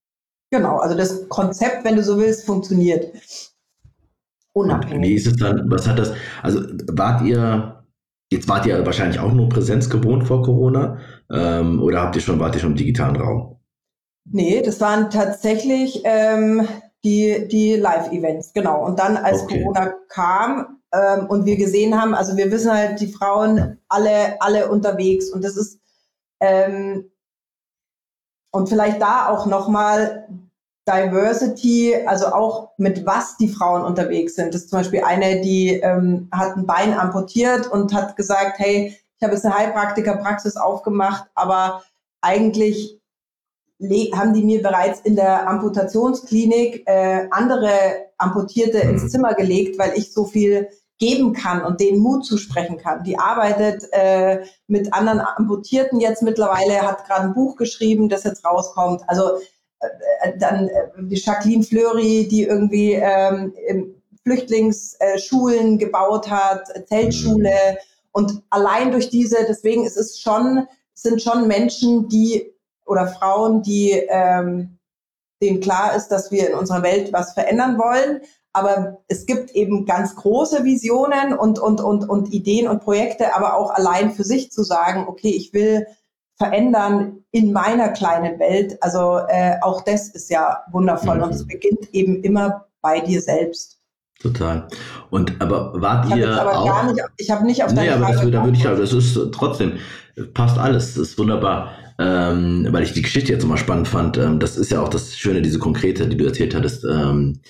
Genau, also das Konzept, wenn du so willst, funktioniert unabhängig. Und wie ist es dann, was hat das, also wart ihr, jetzt wart ihr wahrscheinlich auch nur Präsenz gewohnt vor Corona, ähm, oder habt ihr schon, wart ihr schon im digitalen Raum? Nee, das waren tatsächlich ähm, die, die Live-Events, genau. Und dann, als okay. Corona kam ähm, und wir gesehen haben, also wir wissen halt, die Frauen alle, alle unterwegs und das ist, ähm, und vielleicht da auch nochmal Diversity, also auch mit was die Frauen unterwegs sind. Das ist zum Beispiel eine, die ähm, hat ein Bein amputiert und hat gesagt, hey, ich habe jetzt eine Heilpraktikerpraxis aufgemacht, aber eigentlich haben die mir bereits in der Amputationsklinik äh, andere Amputierte ins Zimmer gelegt, weil ich so viel geben kann und denen Mut zusprechen kann. Die arbeitet äh, mit anderen Amputierten jetzt mittlerweile, hat gerade ein Buch geschrieben, das jetzt rauskommt. Also äh, dann äh, die Jacqueline Fleury, die irgendwie ähm, Flüchtlingsschulen gebaut hat, Zeltschule. Und allein durch diese, deswegen ist es schon, sind schon Menschen, die oder Frauen, die ähm, denen klar ist, dass wir in unserer Welt was verändern wollen. Aber es gibt eben ganz große Visionen und, und, und, und Ideen und Projekte, aber auch allein für sich zu sagen, okay, ich will verändern in meiner kleinen Welt. Also äh, auch das ist ja wundervoll mhm. und es beginnt eben immer bei dir selbst. Total. Und aber wart ich ihr aber auch? Gar nicht, ich habe nicht auf deine nee, aber Frage das, da würde ich, das ist trotzdem, passt alles, das ist wunderbar. Ähm, weil ich die Geschichte jetzt immer spannend fand. Ähm, das ist ja auch das Schöne, diese konkrete, die du erzählt hattest. Ähm,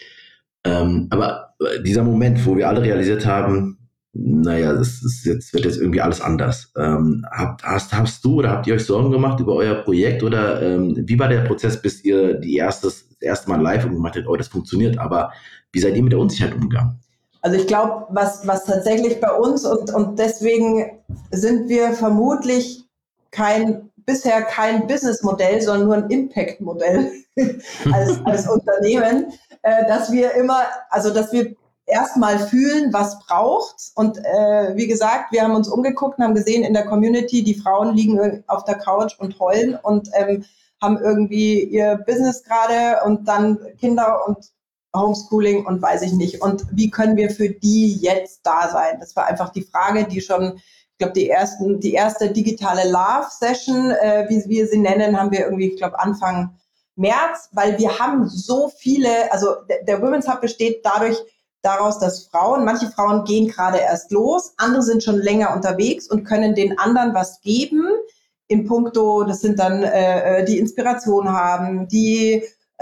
ähm, aber dieser Moment, wo wir alle realisiert haben, naja, das ist jetzt, wird jetzt irgendwie alles anders. Ähm, habt, hast, hast du oder habt ihr euch Sorgen gemacht über euer Projekt oder ähm, wie war der Prozess, bis ihr die erstes, das erste Mal live gemacht habt, oh, das funktioniert, aber wie seid ihr mit der Unsicherheit umgegangen? Also ich glaube, was, was tatsächlich bei uns und, und deswegen sind wir vermutlich kein, bisher kein Businessmodell, sondern nur ein Impact-Modell als, als Unternehmen, äh, dass wir immer, also dass wir erstmal fühlen, was braucht. Und äh, wie gesagt, wir haben uns umgeguckt und haben gesehen in der Community, die Frauen liegen auf der Couch und heulen und ähm, haben irgendwie ihr Business gerade und dann Kinder und Homeschooling und weiß ich nicht. Und wie können wir für die jetzt da sein? Das war einfach die Frage, die schon, ich glaube, die ersten, die erste digitale Love-Session, äh, wie wir sie nennen, haben wir irgendwie, ich glaube, Anfang März, weil wir haben so viele, also der, der Women's Hub besteht dadurch, daraus, dass Frauen, manche Frauen gehen gerade erst los, andere sind schon länger unterwegs und können den anderen was geben, in puncto, das sind dann äh, die Inspiration haben, die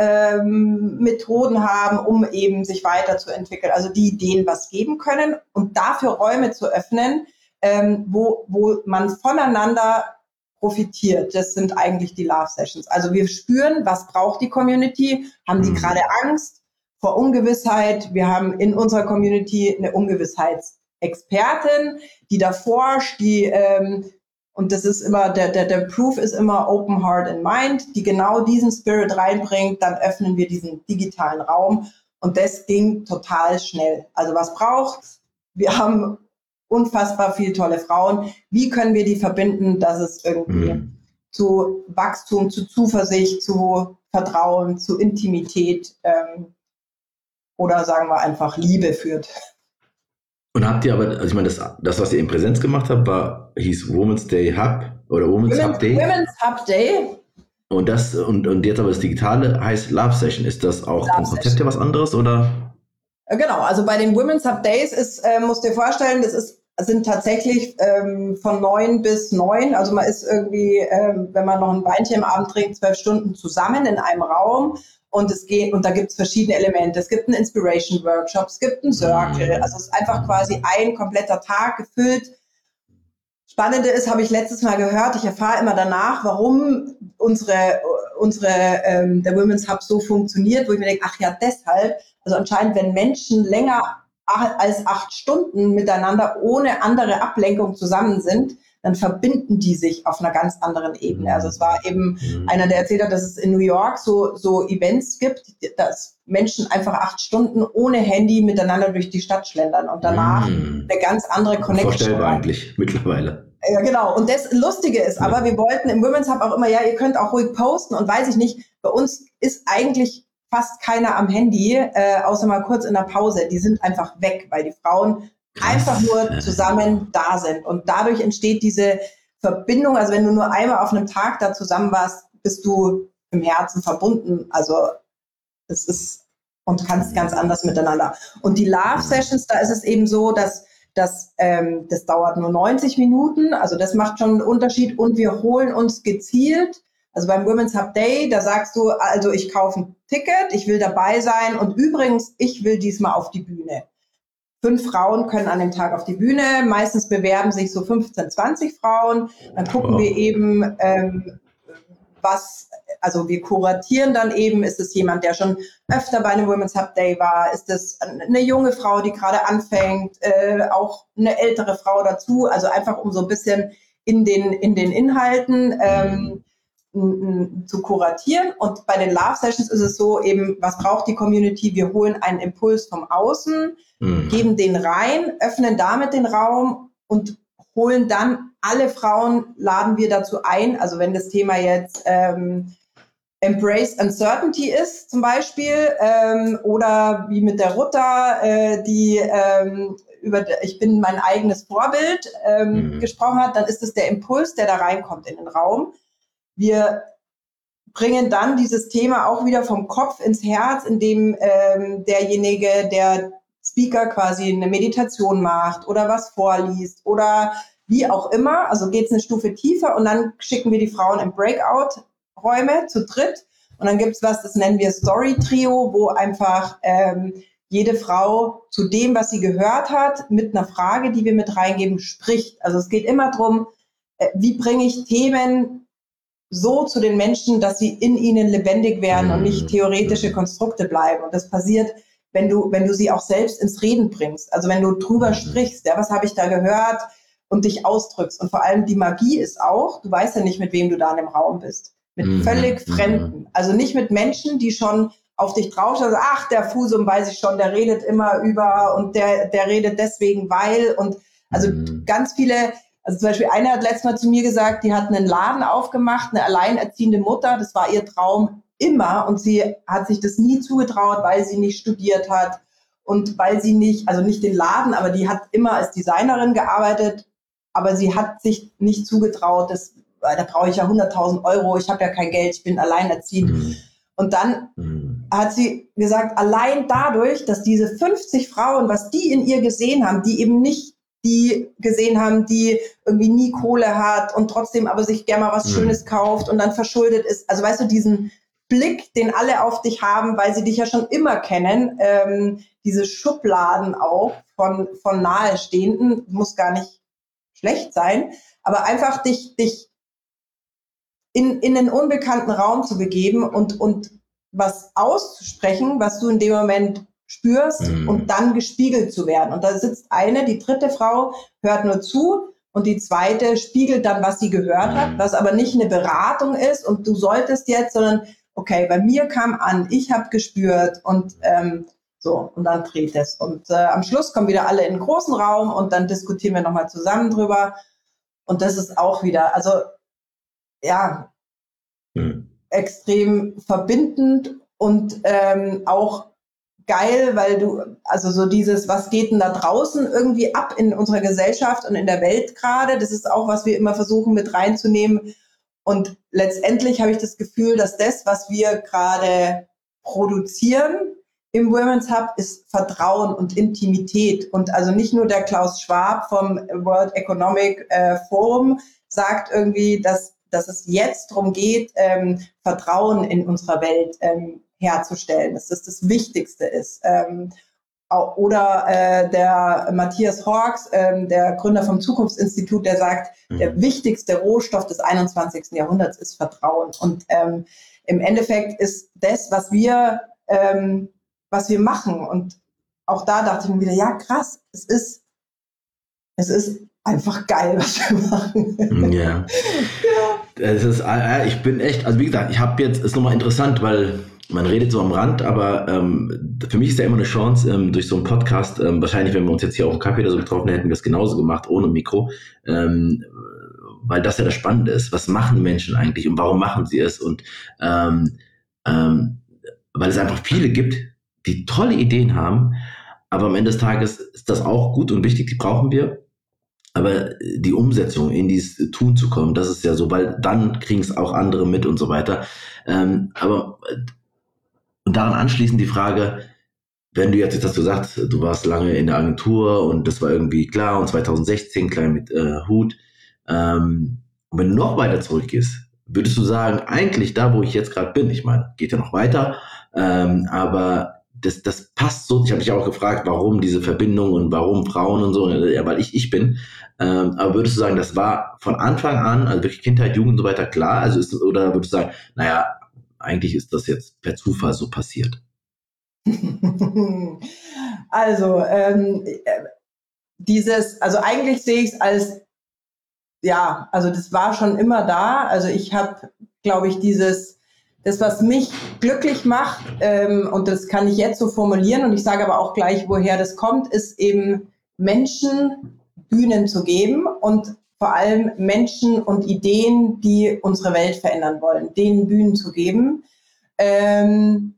ähm, Methoden haben, um eben sich weiterzuentwickeln, also die denen was geben können und dafür Räume zu öffnen, ähm, wo, wo man voneinander profitiert. Das sind eigentlich die Love Sessions. Also wir spüren, was braucht die Community, haben die gerade Angst vor Ungewissheit. Wir haben in unserer Community eine Ungewissheitsexpertin, die da forscht, die ähm, und das ist immer, der, der, der Proof ist immer Open Heart and Mind, die genau diesen Spirit reinbringt, dann öffnen wir diesen digitalen Raum und das ging total schnell. Also was braucht's? Wir haben unfassbar viele tolle Frauen. Wie können wir die verbinden, dass es irgendwie mhm. zu Wachstum, zu Zuversicht, zu Vertrauen, zu Intimität ähm, oder sagen wir einfach Liebe führt. Und habt ihr aber, also ich meine, das, das, was ihr in Präsenz gemacht habt, war, hieß Women's Day Hub oder Women's, Women's Hub Day? Women's Hub Day. Und das, und, und jetzt aber das Digitale heißt Love Session. Ist das auch vom Konzept her was anderes, oder? Genau, also bei den Women's Hub Days ist, äh, musst dir vorstellen, das ist, sind tatsächlich ähm, von neun bis neun, also man ist irgendwie, ähm, wenn man noch ein Weinchen am Abend trinkt, zwölf Stunden zusammen in einem Raum. Und es geht, und da gibt es verschiedene Elemente. Es gibt einen Inspiration Workshop, es gibt einen Circle. Also es ist einfach quasi ein kompletter Tag gefüllt. Spannende ist, habe ich letztes Mal gehört, ich erfahre immer danach, warum unsere, unsere ähm, der Women's Hub so funktioniert, wo ich mir denke, ach ja, deshalb. Also anscheinend, wenn Menschen länger als acht Stunden miteinander ohne andere Ablenkung zusammen sind, dann verbinden die sich auf einer ganz anderen Ebene. Also es war eben mhm. einer, der erzählt hat, dass es in New York so, so Events gibt, dass Menschen einfach acht Stunden ohne Handy miteinander durch die Stadt schlendern und danach mhm. eine ganz andere Connection. Vorstellbar eigentlich mittlerweile. Ja, genau. Und das Lustige ist aber, wir wollten im Women's Hub auch immer, ja, ihr könnt auch ruhig posten und weiß ich nicht, bei uns ist eigentlich fast keiner am Handy, äh, außer mal kurz in der Pause. Die sind einfach weg, weil die Frauen Krass. einfach nur zusammen da sind. Und dadurch entsteht diese Verbindung. Also wenn du nur einmal auf einem Tag da zusammen warst, bist du im Herzen verbunden. Also das ist, und kannst ganz anders miteinander. Und die Love Sessions, da ist es eben so, dass, dass ähm, das dauert nur neunzig Minuten. Also das macht schon einen Unterschied. Und wir holen uns gezielt, also beim Women's Hub Day, da sagst du, also ich kaufe ein Ticket, ich will dabei sein und übrigens, ich will diesmal auf die Bühne. Fünf Frauen können an dem Tag auf die Bühne, meistens bewerben sich so fünfzehn, zwanzig Frauen, dann gucken wow. wir eben, ähm, was, also wir kuratieren dann eben, ist es jemand, der schon öfter bei einem Women's Hub Day war, ist es eine junge Frau, die gerade anfängt, äh, auch eine ältere Frau dazu, also einfach um so ein bisschen in den, in den Inhalten ähm, zu kuratieren. Und bei den Love Sessions ist es so eben, was braucht die Community? Wir holen einen Impuls vom Außen, mhm. geben den rein, öffnen damit den Raum und holen dann alle Frauen, laden wir dazu ein. Also wenn das Thema jetzt ähm, Embrace Uncertainty ist zum Beispiel ähm, oder wie mit der Rutta, äh, die ähm, über ich bin mein eigenes Vorbild ähm, mhm. gesprochen hat, dann ist es der Impuls, der da reinkommt in den Raum. Wir bringen dann dieses Thema auch wieder vom Kopf ins Herz, indem ähm, derjenige, der Speaker quasi eine Meditation macht oder was vorliest oder wie auch immer. Also geht es eine Stufe tiefer und dann schicken wir die Frauen in Breakout-Räume zu dritt. Und dann gibt es was, das nennen wir Story-Trio, wo einfach ähm, jede Frau zu dem, was sie gehört hat, mit einer Frage, die wir mit reingeben, spricht. Also es geht immer darum, äh, wie bringe ich Themen so zu den Menschen, dass sie in ihnen lebendig werden und nicht theoretische Konstrukte bleiben. Und das passiert, wenn du, wenn du sie auch selbst ins Reden bringst. Also wenn du drüber sprichst, ja, was habe ich da gehört und dich ausdrückst. Und vor allem die Magie ist auch, du weißt ja nicht, mit wem du da in dem Raum bist. Mit mhm. völlig Fremden. Also nicht mit Menschen, die schon auf dich draufschauen, also, ach, der Fusum weiß ich schon, der redet immer über und der, der redet deswegen, weil und also mhm. ganz viele. Also zum Beispiel eine hat letztes Mal zu mir gesagt, die hat einen Laden aufgemacht, eine alleinerziehende Mutter, das war ihr Traum immer und sie hat sich das nie zugetraut, weil sie nicht studiert hat und weil sie nicht, also nicht den Laden, aber die hat immer als Designerin gearbeitet, aber sie hat sich nicht zugetraut, das, da brauche ich ja hunderttausend Euro, ich habe ja kein Geld, ich bin alleinerziehend. Mhm. Und dann mhm. hat sie gesagt, allein dadurch, dass diese fünfzig Frauen, was die in ihr gesehen haben, die eben nicht die gesehen haben, die irgendwie nie Kohle hat und trotzdem aber sich gerne mal was mhm. Schönes kauft und dann verschuldet ist. Also weißt du, diesen Blick, den alle auf dich haben, weil sie dich ja schon immer kennen, ähm, diese Schubladen auch von, von Nahestehenden, muss gar nicht schlecht sein, aber einfach dich, dich in, in einen unbekannten Raum zu begeben und, und was auszusprechen, was du in dem Moment spürst mhm. und dann gespiegelt zu werden. Und da sitzt eine, die dritte Frau, hört nur zu und die zweite spiegelt dann, was sie gehört mhm. hat, was aber nicht eine Beratung ist und du solltest jetzt, sondern okay, bei mir kam an, ich habe gespürt und ähm, so, und dann dreht es. Und äh, am Schluss kommen wieder alle in einen großen Raum und dann diskutieren wir nochmal zusammen drüber. Und das ist auch wieder, also ja, mhm. extrem verbindend und ähm, auch geil, weil du, also so dieses, was geht denn da draußen irgendwie ab in unserer Gesellschaft und in der Welt gerade, das ist auch, was wir immer versuchen mit reinzunehmen. Und letztendlich habe ich das Gefühl, dass das, was wir gerade produzieren im Women's Hub, ist Vertrauen und Intimität. Und also nicht nur der Klaus Schwab vom World Economic äh, Forum sagt irgendwie, dass, dass es jetzt darum geht, ähm, Vertrauen in unserer Welt ähm, herzustellen, dass das das Wichtigste ist. Ähm, oder äh, der Matthias Hawks, ähm, der Gründer vom Zukunftsinstitut, der sagt, mhm. der wichtigste Rohstoff des einundzwanzigsten Jahrhunderts ist Vertrauen. Und ähm, im Endeffekt ist das, was wir, ähm, was wir machen. Und auch da dachte ich mir wieder, ja krass, es ist, es ist einfach geil, was wir machen. Ja. ja. Es ist, ich bin echt, also wie gesagt, ich habe jetzt, ist nochmal interessant, weil man redet so am Rand, aber ähm, für mich ist ja immer eine Chance, ähm, durch so einen Podcast, ähm, wahrscheinlich, wenn wir uns jetzt hier auf dem Kaffee oder so getroffen hätten, wir es genauso gemacht, ohne Mikro, ähm, weil das ja das Spannende ist. Was machen Menschen eigentlich und warum machen sie es? Und ähm, ähm, weil es einfach viele gibt, die tolle Ideen haben, aber am Ende des Tages ist das auch gut und wichtig, die brauchen wir. Aber die Umsetzung, in dieses Tun zu kommen, das ist ja so, weil dann kriegen es auch andere mit und so weiter. Ähm, aber und daran anschließend die Frage, wenn du jetzt, jetzt hast du gesagt, du warst lange in der Agentur und das war irgendwie klar und zwanzig sechzehn klein mit äh, Hut. Ähm, und wenn du noch weiter zurückgehst, würdest du sagen, eigentlich da, wo ich jetzt gerade bin, ich meine, geht ja noch weiter, ähm, aber das, das passt so. Ich habe dich auch gefragt, warum diese Verbindung und warum Frauen und so, ja, weil ich ich bin. Ähm, aber würdest du sagen, das war von Anfang an, also wirklich Kindheit, Jugend und so weiter klar? Also ist, oder würdest du sagen, naja, eigentlich ist das jetzt per Zufall so passiert? Also, ähm, dieses, also eigentlich sehe ich es als, ja, also das war schon immer da. Also ich habe, glaube ich, dieses, das, was mich glücklich macht, ähm, und das kann ich jetzt so formulieren und ich sage aber auch gleich, woher das kommt, ist eben Menschen Bühnen zu geben und vor allem Menschen und Ideen, die unsere Welt verändern wollen, denen Bühnen zu geben. Ähm,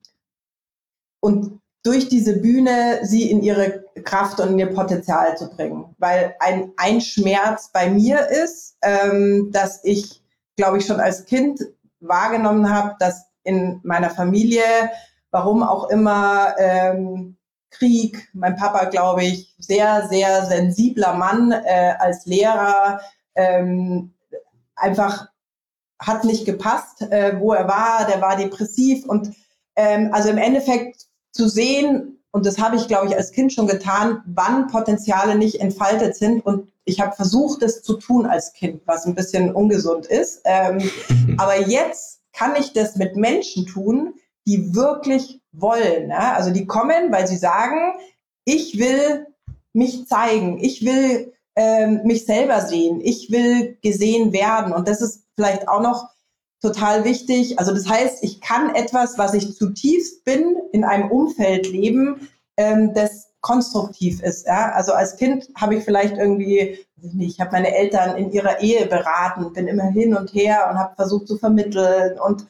und durch diese Bühne sie in ihre Kraft und in ihr Potenzial zu bringen. Weil ein, ein Schmerz bei mir ist, ähm, dass ich, glaube ich, schon als Kind wahrgenommen habe, dass in meiner Familie, warum auch immer, ähm, Krieg, mein Papa, glaube ich, sehr, sehr sensibler Mann äh, als Lehrer, ähm, einfach hat nicht gepasst, äh, wo er war, der war depressiv und ähm, also im Endeffekt zu sehen, und das habe ich, glaube ich, als Kind schon getan, wann Potenziale nicht entfaltet sind und ich habe versucht, das zu tun als Kind, was ein bisschen ungesund ist, ähm, aber jetzt kann ich das mit Menschen tun, die wirklich wollen, ja? Also die kommen, weil sie sagen, ich will mich zeigen, ich will ähm, mich selber sehen, ich will gesehen werden und das ist vielleicht auch noch total wichtig. Also das heißt, ich kann etwas, was ich zutiefst bin, in einem Umfeld leben, ähm, das konstruktiv ist. Ja? Also als Kind habe ich vielleicht irgendwie, weiß ich nicht, ich habe meine Eltern in ihrer Ehe beraten, bin immer hin und her und habe versucht zu vermitteln und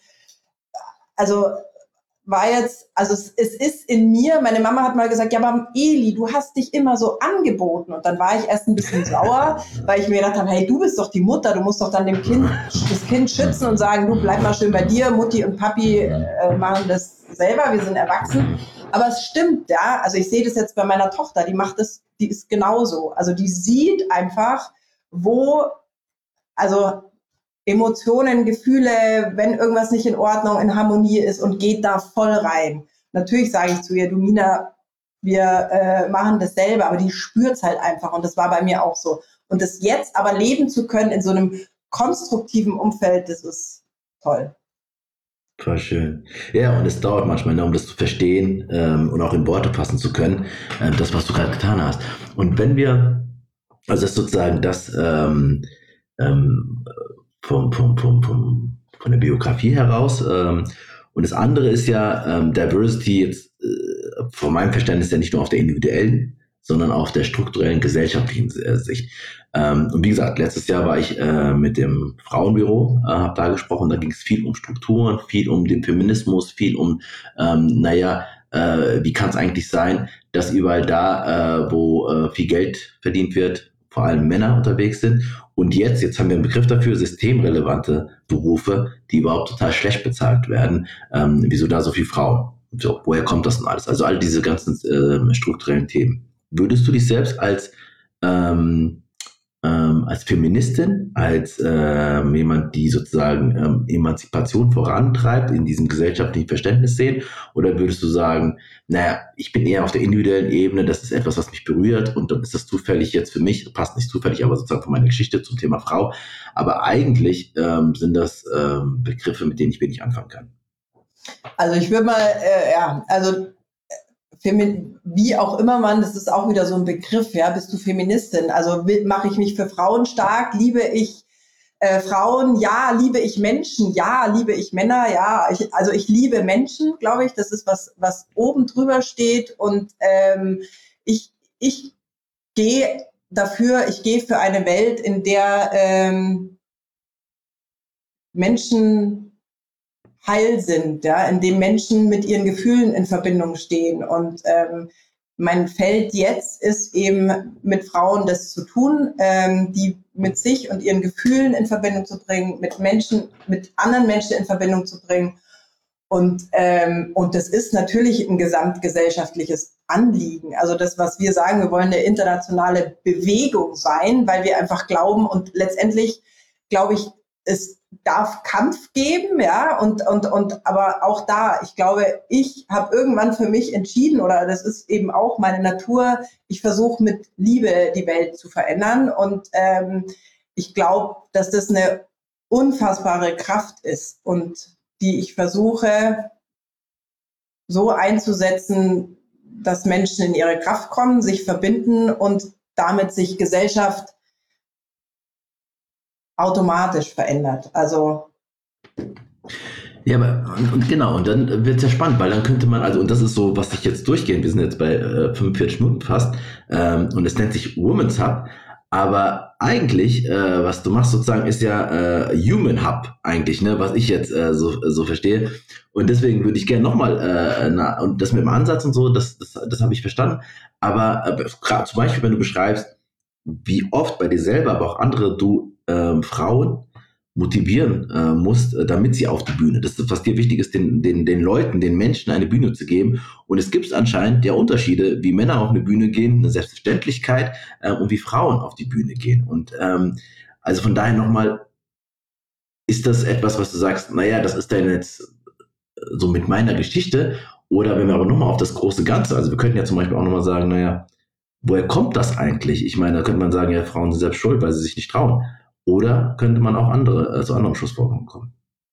also war jetzt, also es, es ist in mir, meine Mama hat mal gesagt, ja, aber Eli, du hast dich immer so angeboten. Und dann war ich erst ein bisschen sauer, weil ich mir gedacht habe, hey, du bist doch die Mutter, du musst doch dann dem Kind, das Kind schützen und sagen, du bleib mal schön bei dir, Mutti und Papi äh, machen das selber, wir sind erwachsen. Aber es stimmt, ja, also ich sehe das jetzt bei meiner Tochter, die macht das, die ist genauso. Also die sieht einfach, wo, also Emotionen, Gefühle, wenn irgendwas nicht in Ordnung, in Harmonie ist und geht da voll rein. Natürlich sage ich zu ihr, du Mina, wir äh, machen das selber, aber die spürt es halt einfach und das war bei mir auch so. Und das jetzt aber leben zu können in so einem konstruktiven Umfeld, das ist toll. Voll schön. Ja, und es dauert manchmal, ne, um das zu verstehen ähm, und auch in Worte fassen zu können, äh, das, was du gerade getan hast. Und wenn wir, also das ist sozusagen das ähm, ähm, vom, vom, vom, vom, von der Biografie heraus. Ähm, und das andere ist ja ähm, Diversity jetzt äh, von meinem Verständnis ja nicht nur auf der individuellen, sondern auf der strukturellen, gesellschaftlichen äh, Sicht. Ähm, und wie gesagt, letztes Jahr war ich äh, mit dem Frauenbüro, äh, habe da gesprochen, da ging es viel um Strukturen, viel um den Feminismus, viel um, ähm, naja, äh, wie kann es eigentlich sein, dass überall da, äh, wo äh, viel Geld verdient wird, vor allem Männer unterwegs sind. Und jetzt, jetzt haben wir einen Begriff dafür, systemrelevante Berufe, die überhaupt total schlecht bezahlt werden. Ähm, wieso da so viele Frauen? So, woher kommt das denn alles? Also all diese ganzen äh, strukturellen Themen. Würdest du dich selbst als, ähm, ähm, als Feministin, als ähm, jemand, die sozusagen ähm, Emanzipation vorantreibt, in diesem gesellschaftlichen Verständnis sehen? Oder würdest du sagen, naja, ich bin eher auf der individuellen Ebene, das ist etwas, was mich berührt und dann ist das zufällig jetzt für mich, passt nicht zufällig, aber sozusagen von meiner Geschichte zum Thema Frau. Aber eigentlich ähm, sind das ähm, Begriffe, mit denen ich wenig anfangen kann. Also ich würde mal, äh, ja, also wie auch immer man, das ist auch wieder so ein Begriff, ja, bist du Feministin? Also mache ich mich für Frauen stark? Liebe ich äh, Frauen? Ja. Liebe ich Menschen? Ja. Liebe ich Männer? Ja. Ich, also ich liebe Menschen, glaube ich. Das ist was, was oben drüber steht. Und ähm, ich, ich gehe dafür, ich gehe für eine Welt, in der ähm, Menschen heil sind, ja, in dem Menschen mit ihren Gefühlen in Verbindung stehen. Und ähm, mein Feld jetzt ist eben mit Frauen das zu tun, ähm, die mit sich und ihren Gefühlen in Verbindung zu bringen, mit Menschen, mit anderen Menschen in Verbindung zu bringen. Und, ähm, und das ist natürlich ein gesamtgesellschaftliches Anliegen. Also das, was wir sagen, wir wollen eine internationale Bewegung sein, weil wir einfach glauben und letztendlich glaube ich, es darf Kampf geben, ja, und, und, und, aber auch da, ich glaube, ich habe irgendwann für mich entschieden, oder das ist eben auch meine Natur, ich versuche mit Liebe die Welt zu verändern und ähm, ich glaube, dass das eine unfassbare Kraft ist und die ich versuche so einzusetzen, dass Menschen in ihre Kraft kommen, sich verbinden und damit sich Gesellschaft automatisch verändert. Also ja, aber und, und genau, und dann wird es ja spannend, weil dann könnte man, also, und das ist so, was ich jetzt durchgehen, wir sind jetzt bei äh, fünfundvierzig Minuten fast, ähm, und es nennt sich Women's Hub, aber eigentlich, äh, was du machst sozusagen, ist ja äh, Human Hub eigentlich, ne, was ich jetzt äh, so, so verstehe. Und deswegen würde ich gerne nochmal, äh, na, und das mit dem Ansatz und so, das, das, das habe ich verstanden, aber äh, gerade zum Beispiel, wenn du beschreibst, wie oft bei dir selber, aber auch andere, du ähm, Frauen motivieren äh, musst, äh, damit sie auf die Bühne. Das ist, was dir wichtig ist, den, den, den Leuten, den Menschen eine Bühne zu geben. Und es gibt anscheinend ja Unterschiede, wie Männer auf eine Bühne gehen, eine Selbstverständlichkeit äh, und wie Frauen auf die Bühne gehen. Und ähm, also von daher nochmal, ist das etwas, was du sagst, naja, das ist dann jetzt so mit meiner Geschichte, oder wenn wir aber nochmal auf das große Ganze, also wir könnten ja zum Beispiel auch nochmal sagen, naja, woher kommt das eigentlich? Ich meine, da könnte man sagen, ja, Frauen sind selbst schuld, weil sie sich nicht trauen. Oder könnte man auch andere, äh, zu anderen Schlussfolgerungen kommen?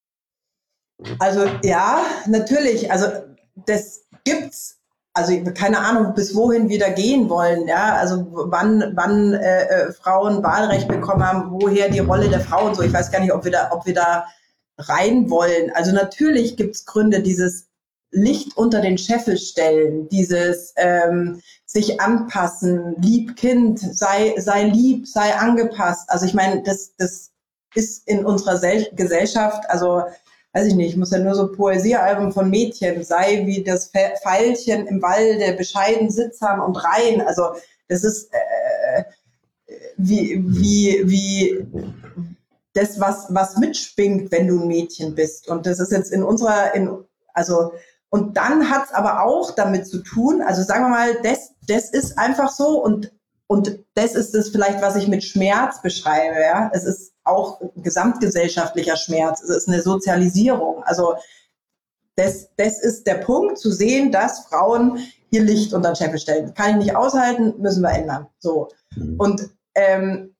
Also ja, natürlich. Also das gibt's. Also keine Ahnung, bis wohin wir da gehen wollen. Ja, also wann, wann äh, Frauen Wahlrecht bekommen haben, woher die Rolle der Frau und so. Ich weiß gar nicht, ob wir da, ob wir da rein wollen. Also natürlich gibt's Gründe, dieses Licht unter den Scheffel stellen, dieses ähm, sich anpassen, lieb Kind, sei, sei lieb, sei angepasst. Also ich meine, das, das ist in unserer Sel- Gesellschaft, also weiß ich nicht, ich muss ja nur so Poesiealbum von Mädchen, sei wie das Veilchen im Walde, bescheiden, sittsam und rein. Also das ist äh, wie, wie, wie das, was, was mitschwingt, wenn du ein Mädchen bist. Und das ist jetzt in unserer, in, also und dann hat es aber auch damit zu tun, also sagen wir mal, das, das ist einfach so und, und das ist das vielleicht, was ich mit Schmerz beschreibe. Ja? Es ist auch gesamtgesellschaftlicher Schmerz, es ist eine Sozialisierung. Also das, das ist der Punkt, zu sehen, dass Frauen hier Licht unter den Scheffel stellen. Kann ich nicht aushalten, müssen wir ändern. So. Und, ähm,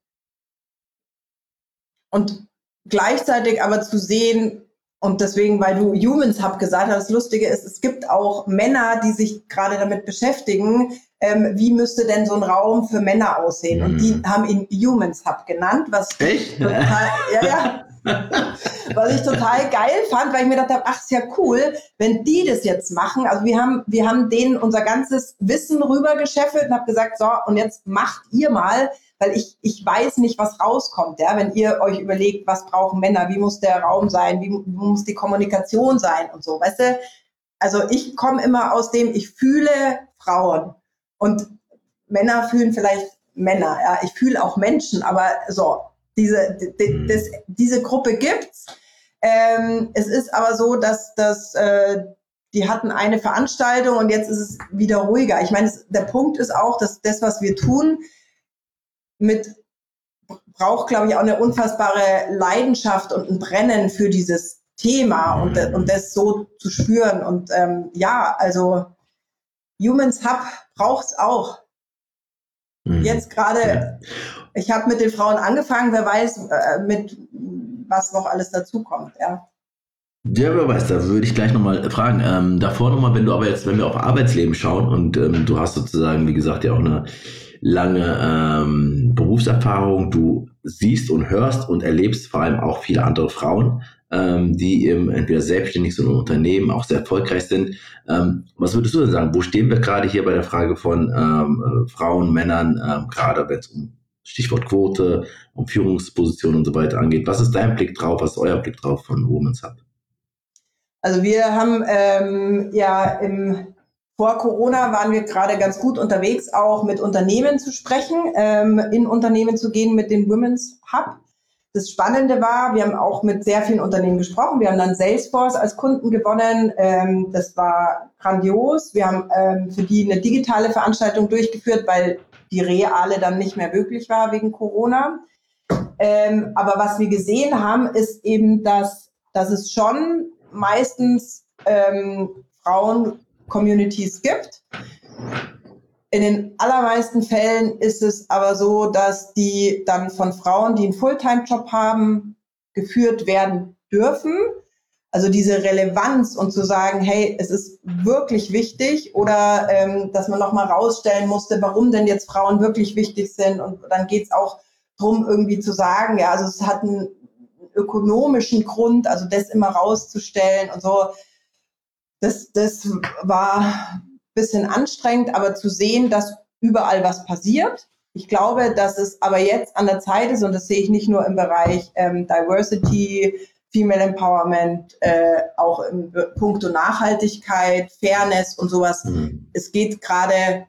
und gleichzeitig aber zu sehen, und deswegen, weil du Humans Hub gesagt hast, das Lustige ist, es gibt auch Männer, die sich gerade damit beschäftigen, ähm, wie müsste denn so ein Raum für Männer aussehen? Mhm. Und die haben ihn Humans Hub genannt, was Echt? total, ja, ja, was ich total geil fand, weil ich mir gedacht habe, ach, ist ja cool, wenn die das jetzt machen. Also wir haben, wir haben denen unser ganzes Wissen rübergescheffelt und habe gesagt, so, und jetzt macht ihr mal, weil ich, ich weiß nicht, was rauskommt, ja, wenn ihr euch überlegt, was brauchen Männer, wie muss der Raum sein, wie, wie muss die Kommunikation sein und so, weißt du? Also ich komme immer aus dem, ich fühle Frauen und Männer fühlen vielleicht Männer, ja, ich fühle auch Menschen, aber so, diese, die, das, diese Gruppe gibt's. Ähm, es ist aber so, dass, dass äh, die hatten eine Veranstaltung und jetzt ist es wieder ruhiger. Ich meine, der Punkt ist auch, dass das, was wir tun, mit braucht, glaube ich, auch eine unfassbare Leidenschaft und ein Brennen für dieses Thema und, und das so zu spüren. Und ähm, ja, also Humans Hub braucht es auch. Mhm. Jetzt gerade, ja. Ich habe mit den Frauen angefangen, wer weiß, äh, mit was noch alles dazukommt, ja. Ja, wer weiß, da würde ich gleich nochmal fragen. Ähm, davor nochmal, wenn du aber jetzt, wenn wir auf Arbeitsleben schauen und ähm, du hast sozusagen, wie gesagt, ja auch eine lange ähm, Berufserfahrung, du siehst und hörst und erlebst vor allem auch viele andere Frauen, ähm, die eben entweder selbstständig sind oder Unternehmen auch sehr erfolgreich sind. Ähm, was würdest du denn sagen? Wo stehen wir gerade hier bei der Frage von ähm, Frauen, Männern, ähm, gerade wenn es um Stichwort Quote, um Führungspositionen und so weiter angeht? Was ist dein Blick drauf? Was ist euer Blick drauf von Women's Hub? Also wir haben ähm, ja im vor Corona waren wir gerade ganz gut unterwegs, auch mit Unternehmen zu sprechen, ähm, in Unternehmen zu gehen mit dem Women's Hub. Das Spannende war, wir haben auch mit sehr vielen Unternehmen gesprochen. Wir haben dann Salesforce als Kunden gewonnen. Ähm, das war grandios. Wir haben ähm, für die eine digitale Veranstaltung durchgeführt, weil die reale dann nicht mehr möglich war wegen Corona. Ähm, aber was wir gesehen haben, ist eben, dass, dass es schon meistens ähm, Frauen-Communities gibt. In den allermeisten Fällen ist es aber so, dass die dann von Frauen, die einen Fulltime-Job haben, geführt werden dürfen. Also diese Relevanz und zu sagen, hey, es ist wirklich wichtig oder ähm, dass man nochmal rausstellen musste, warum denn jetzt Frauen wirklich wichtig sind. Und dann geht es auch darum, irgendwie zu sagen, ja, also es hat einen ökonomischen Grund, also das immer rauszustellen und so. Das, das war bisschen anstrengend, aber zu sehen, dass überall was passiert. Ich glaube, dass es aber jetzt an der Zeit ist, und das sehe ich nicht nur im Bereich ähm, Diversity, Female Empowerment, äh, auch im puncto Nachhaltigkeit, Fairness und sowas. Mhm. Es geht gerade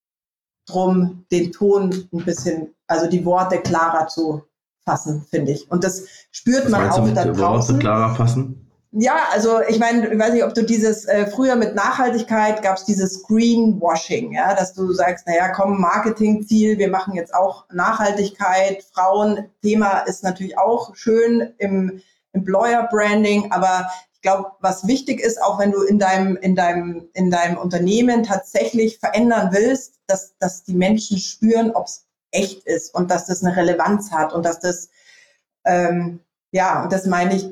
darum, den Ton ein bisschen, also die Worte klarer zu fassen, finde ich. Und das spürt was man auch da draußen. Worte klarer fassen? Ja, also ich meine, ich weiß nicht, ob du dieses, äh, früher mit Nachhaltigkeit gab es dieses Greenwashing, ja, dass du sagst, naja, komm, Marketingziel, wir machen jetzt auch Nachhaltigkeit, Frauen-Thema ist natürlich auch schön im Employer Branding, aber ich glaube, was wichtig ist, auch wenn du in deinem, in deinem, in deinem Unternehmen tatsächlich verändern willst, dass, dass die Menschen spüren, ob es echt ist und dass das eine Relevanz hat und dass das, ähm, ja, und das meine ich,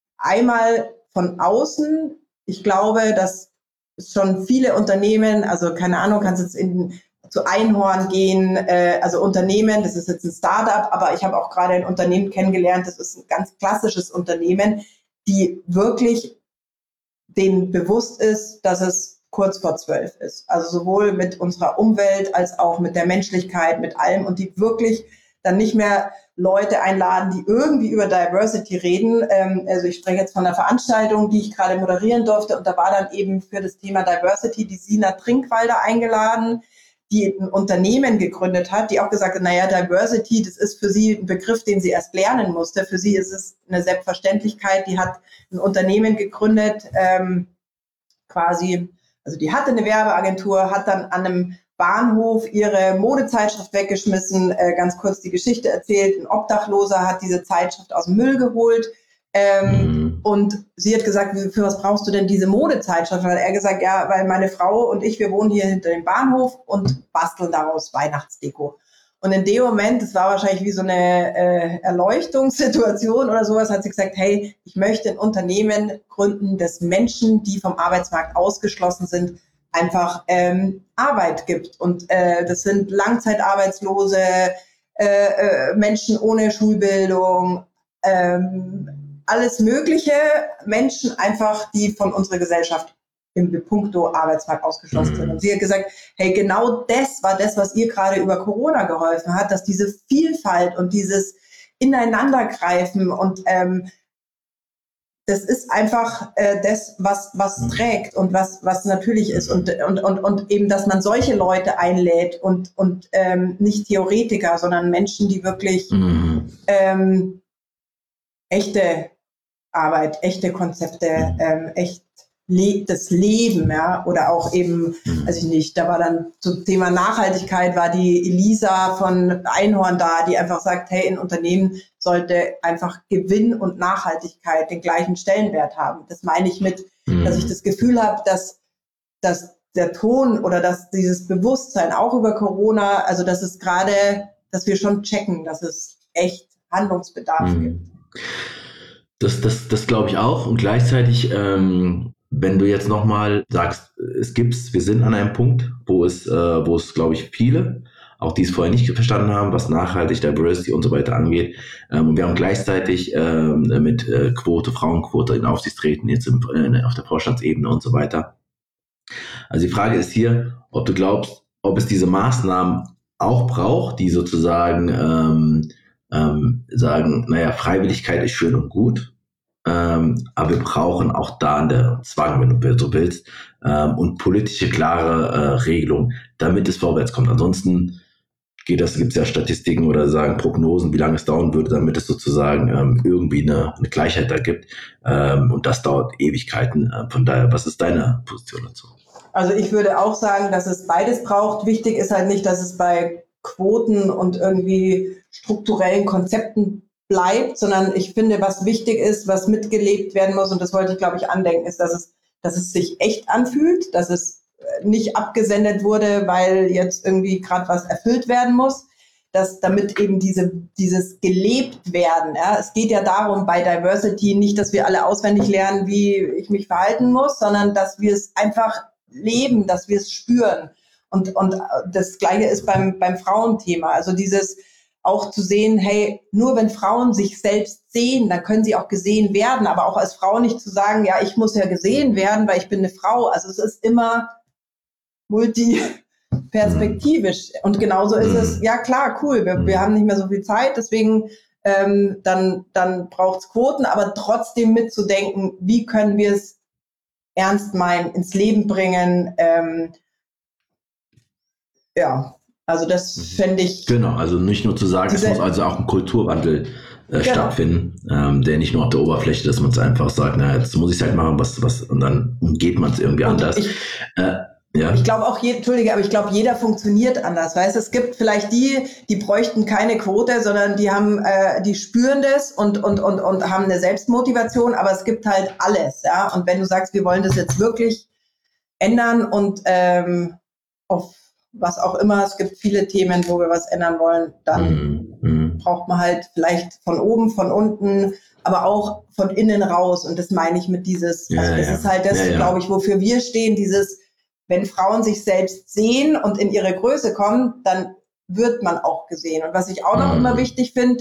einmal von außen. Ich glaube, dass schon viele Unternehmen, also keine Ahnung, kannst jetzt in, zu Einhorn gehen, äh, also Unternehmen, das ist jetzt ein Startup, aber ich habe auch gerade ein Unternehmen kennengelernt, das ist ein ganz klassisches Unternehmen, die wirklich denen bewusst ist, dass es kurz vor zwölf ist. Also sowohl mit unserer Umwelt als auch mit der Menschlichkeit, mit allem und die wirklich dann nicht mehr Leute einladen, die irgendwie über Diversity reden. Ähm, also ich spreche jetzt von einer Veranstaltung, die ich gerade moderieren durfte und da war dann eben für das Thema Diversity die Sina Trinkwalder eingeladen, die ein Unternehmen gegründet hat, die auch gesagt hat, naja, Diversity, das ist für sie ein Begriff, den sie erst lernen musste. Für sie ist es eine Selbstverständlichkeit. Die hat ein Unternehmen gegründet, ähm, quasi, also die hatte eine Werbeagentur, hat dann an einem Bahnhof ihre Modezeitschrift weggeschmissen, äh, ganz kurz die Geschichte erzählt. Ein Obdachloser hat diese Zeitschrift aus dem Müll geholt ähm, mhm. und sie hat gesagt, für was brauchst du denn diese Modezeitschrift? Weil er gesagt, ja, weil meine Frau und ich, wir wohnen hier hinter dem Bahnhof und basteln daraus Weihnachtsdeko. Und in dem Moment, das war wahrscheinlich wie so eine äh, Erleuchtungssituation oder sowas, hat sie gesagt, hey, ich möchte ein Unternehmen gründen, das Menschen, die vom Arbeitsmarkt ausgeschlossen sind, einfach ähm, Arbeit gibt. Und äh, das sind Langzeitarbeitslose, äh, äh, Menschen ohne Schulbildung, ähm, alles mögliche Menschen einfach, die von unserer Gesellschaft im puncto Arbeitsmarkt ausgeschlossen mhm. sind. Und sie hat gesagt, hey, genau das war das, was ihr gerade über Corona geholfen hat, dass diese Vielfalt und dieses Ineinandergreifen und ähm, das ist einfach äh, das, was was trägt und was was natürlich ist und und und und eben, dass man solche Leute einlädt und und ähm, nicht Theoretiker, sondern Menschen, die wirklich mhm. ähm, echte Arbeit, echte Konzepte, mhm. ähm, echt le- das Leben, ja, oder auch eben, mhm. weiß ich nicht, da war dann zum Thema Nachhaltigkeit war die Elisa von Einhorn da, die einfach sagt, hey, ein Unternehmen sollte einfach Gewinn und Nachhaltigkeit den gleichen Stellenwert haben. Das meine ich mit, mhm. dass ich das Gefühl habe, dass, dass der Ton oder dass dieses Bewusstsein auch über Corona, also dass es gerade, dass wir schon checken, dass es echt Handlungsbedarf mhm. gibt. Das, das, das glaube ich auch. Und gleichzeitig, ähm, wenn du jetzt nochmal sagst, es gibt's, wir sind an einem Punkt, wo es, äh, wo es, glaube ich, viele, auch die es vorher nicht verstanden haben, was nachhaltig, Diversity und so weiter angeht. Ähm, und wir haben gleichzeitig ähm, mit äh, Quote, Frauenquote in Aufsichtsräten jetzt im, äh, auf der Vorstandsebene und so weiter. Also die Frage ist hier, ob du glaubst, ob es diese Maßnahmen auch braucht, die sozusagen ähm, ähm, sagen, naja, Freiwilligkeit ist schön und gut, ähm, aber wir brauchen auch da einen Zwang, wenn du so willst, ähm, und politische klare äh, Regelung, damit es vorwärts kommt. Ansonsten geht das, gibt es ja Statistiken oder sagen Prognosen, wie lange es dauern würde, damit es sozusagen ähm, irgendwie eine, eine Gleichheit da gibt. Ähm, und das dauert Ewigkeiten. Äh, von daher, was ist deine Position dazu? Also ich würde auch sagen, dass es beides braucht. Wichtig ist halt nicht, dass es bei Quoten und irgendwie strukturellen Konzepten bleibt, sondern ich finde, was wichtig ist, was mitgelebt werden muss, und das wollte ich, glaube ich, andenken, ist, dass es, dass es sich echt anfühlt, dass es nicht abgesendet wurde, weil jetzt irgendwie gerade was erfüllt werden muss, dass damit eben diese, dieses gelebt werden. Ja? Es geht ja darum bei Diversity nicht, dass wir alle auswendig lernen, wie ich mich verhalten muss, sondern dass wir es einfach leben, dass wir es spüren. Und, und das Gleiche ist beim, beim Frauenthema. Also dieses auch zu sehen, hey, nur wenn Frauen sich selbst sehen, dann können sie auch gesehen werden, aber auch als Frau nicht zu sagen, ja, ich muss ja gesehen werden, weil ich bin eine Frau. Also es ist immer multiperspektivisch. Und genauso ist es, ja klar, cool, wir, wir haben nicht mehr so viel Zeit, deswegen ähm, dann, dann braucht es Quoten, aber trotzdem mitzudenken, wie können wir es ernst meinen, ins Leben bringen. Ähm, ja, also das fände ich... Genau, also nicht nur zu sagen, es muss also auch ein Kulturwandel äh, genau. stattfinden, ähm, der nicht nur auf der Oberfläche, dass man es einfach sagt, na, jetzt muss ich es halt machen, was, was, und dann umgeht man es irgendwie und anders. Ich, äh, ja. Ich glaube auch, je, Entschuldige, aber ich glaube, jeder funktioniert anders. Weißt, es gibt vielleicht die, die bräuchten keine Quote, sondern die haben, äh, die spüren das und und und und haben eine Selbstmotivation. Aber es gibt halt alles, ja. Und wenn du sagst, wir wollen das jetzt wirklich ändern und ähm, auf was auch immer, es gibt viele Themen, wo wir was ändern wollen, dann mm, braucht man halt vielleicht von oben, von unten, aber auch von innen raus. Und das meine ich mit dieses. Ja, also das ja. ist halt das, ja, ja. glaube ich, wofür wir stehen, dieses. Wenn Frauen sich selbst sehen und in ihre Größe kommen, dann wird man auch gesehen. Und was ich auch noch mhm. immer wichtig finde,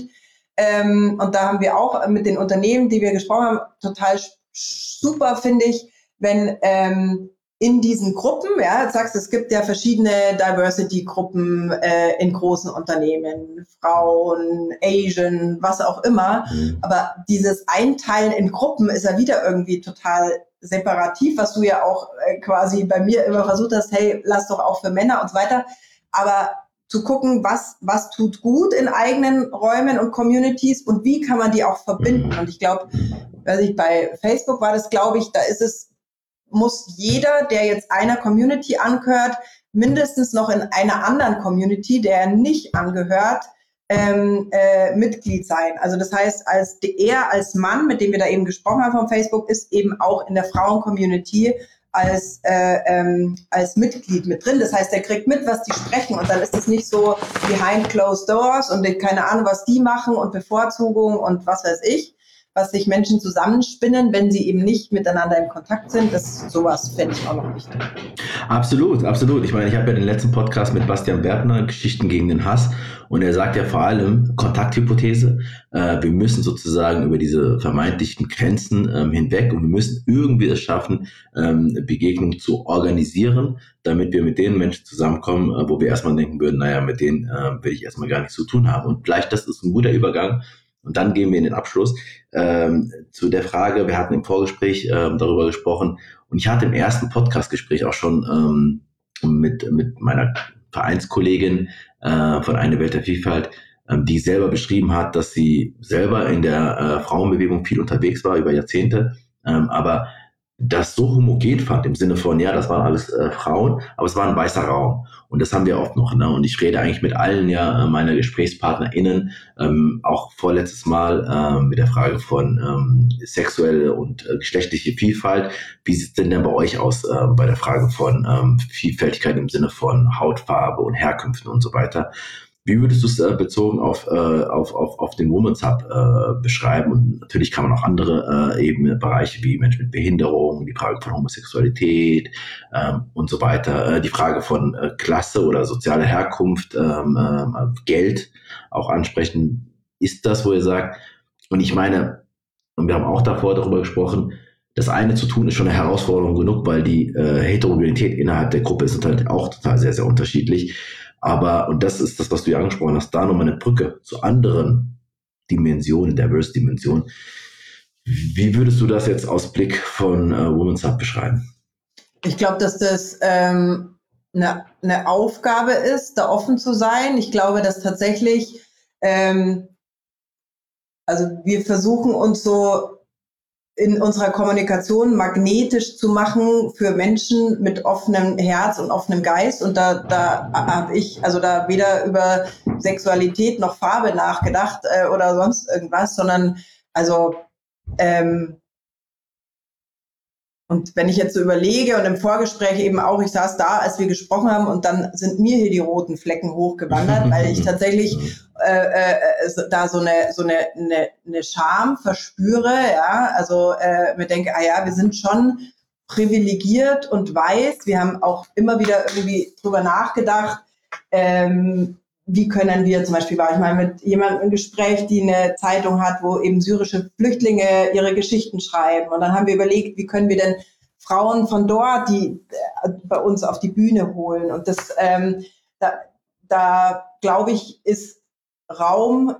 ähm, und da haben wir auch mit den Unternehmen, die wir gesprochen haben, total super, finde ich, wenn ähm, in diesen Gruppen, ja, jetzt sagst du, es gibt ja verschiedene Diversity-Gruppen äh, in großen Unternehmen, Frauen, Asian, was auch immer, mhm. aber dieses Einteilen in Gruppen ist ja wieder irgendwie total separativ, was du ja auch äh, quasi bei mir immer versucht hast, hey, lass doch auch für Männer und so weiter, aber zu gucken, was, was tut gut in eigenen Räumen und Communities und wie kann man die auch verbinden. Und ich glaube, weiß ich, bei Facebook war das, glaube ich, da ist es, muss jeder, der jetzt einer Community angehört, mindestens noch in einer anderen Community, der er nicht angehört, ähm, äh, Mitglied sein. Also das heißt, als er als Mann, mit dem wir da eben gesprochen haben von Facebook, ist eben auch in der Frauen-Community als, äh, ähm, als Mitglied mit drin. Das heißt, er kriegt mit, was die sprechen und dann ist es nicht so behind closed doors und keine Ahnung, was die machen und Bevorzugung und was weiß ich, was sich Menschen zusammenspinnen, wenn sie eben nicht miteinander in Kontakt sind. Das sowas fände ich auch noch wichtig. Absolut, absolut. Ich meine, ich habe ja den letzten Podcast mit Bastian Bertner, Geschichten gegen den Hass, und er sagt ja vor allem Kontakthypothese. Äh, wir müssen sozusagen über diese vermeintlichen Grenzen ähm, hinweg und wir müssen irgendwie es schaffen, ähm, Begegnungen zu organisieren, damit wir mit den Menschen zusammenkommen, äh, wo wir erstmal denken würden, naja, mit denen äh, will ich erstmal gar nichts zu tun haben. Und vielleicht, das ist ein guter Übergang. Und dann gehen wir in den Abschluss ähm, zu der Frage, wir hatten im Vorgespräch ähm, darüber gesprochen und ich hatte im ersten Podcast-Gespräch auch schon ähm, mit, mit meiner Vereinskollegin äh, von Eine Welt der Vielfalt, ähm, die selber beschrieben hat, dass sie selber in der äh, Frauenbewegung viel unterwegs war über Jahrzehnte, ähm, aber das so homogen fand, im Sinne von, ja, das waren alles äh, Frauen, aber es war ein weißer Raum. Und das haben wir oft noch. Ne? Und ich rede eigentlich mit allen ja äh, meiner GesprächspartnerInnen, ähm, auch vorletztes Mal äh, mit der Frage von ähm, sexuelle und äh, geschlechtliche Vielfalt. Wie sieht es denn denn bei euch aus äh, bei der Frage von ähm, Vielfältigkeit im Sinne von Hautfarbe und Herkünften und so weiter? Wie würdest du es äh, bezogen auf, äh, auf, auf, auf den Women's Hub äh, beschreiben? Und natürlich kann man auch andere äh, eben Bereiche wie Menschen mit Behinderung, die Frage von Homosexualität ähm, und so weiter, äh, die Frage von äh, Klasse oder soziale Herkunft, ähm, äh, Geld auch ansprechen. Ist das, wo ihr sagt, und ich meine, und wir haben auch davor darüber gesprochen, das eine zu tun ist schon eine Herausforderung genug, weil die äh, Heterogenität innerhalb der Gruppe ist halt auch total sehr, sehr unterschiedlich. Aber, und das ist das, was du ja angesprochen hast, da nochmal eine Brücke zu anderen Dimensionen, Diverse-Dimensionen. Wie würdest du das jetzt aus Blick von äh, Women's Hub beschreiben? Ich glaube, dass das ähm, eine, eine Aufgabe ist, da offen zu sein. Ich glaube, dass tatsächlich, ähm, also wir versuchen uns so in unserer Kommunikation magnetisch zu machen für Menschen mit offenem Herz und offenem Geist. Und da, da habe ich also da weder über Sexualität noch Farbe nachgedacht äh, oder sonst irgendwas, sondern also ähm, und wenn ich jetzt so überlege und im Vorgespräch eben auch, ich saß da, als wir gesprochen haben und dann sind mir hier die roten Flecken hochgewandert, weil ich tatsächlich äh, äh, da so eine so eine, eine, eine Scham verspüre, ja, also äh, mir denke, ah ja, wir sind schon privilegiert und weiß, wir haben auch immer wieder irgendwie drüber nachgedacht, ähm, wie können wir, zum Beispiel war ich mal mit jemandem im Gespräch, die eine Zeitung hat, wo eben syrische Flüchtlinge ihre Geschichten schreiben. Und dann haben wir überlegt, wie können wir denn Frauen von dort, die äh, bei uns auf die Bühne holen. Und das, ähm, da, da glaube ich, ist Raum.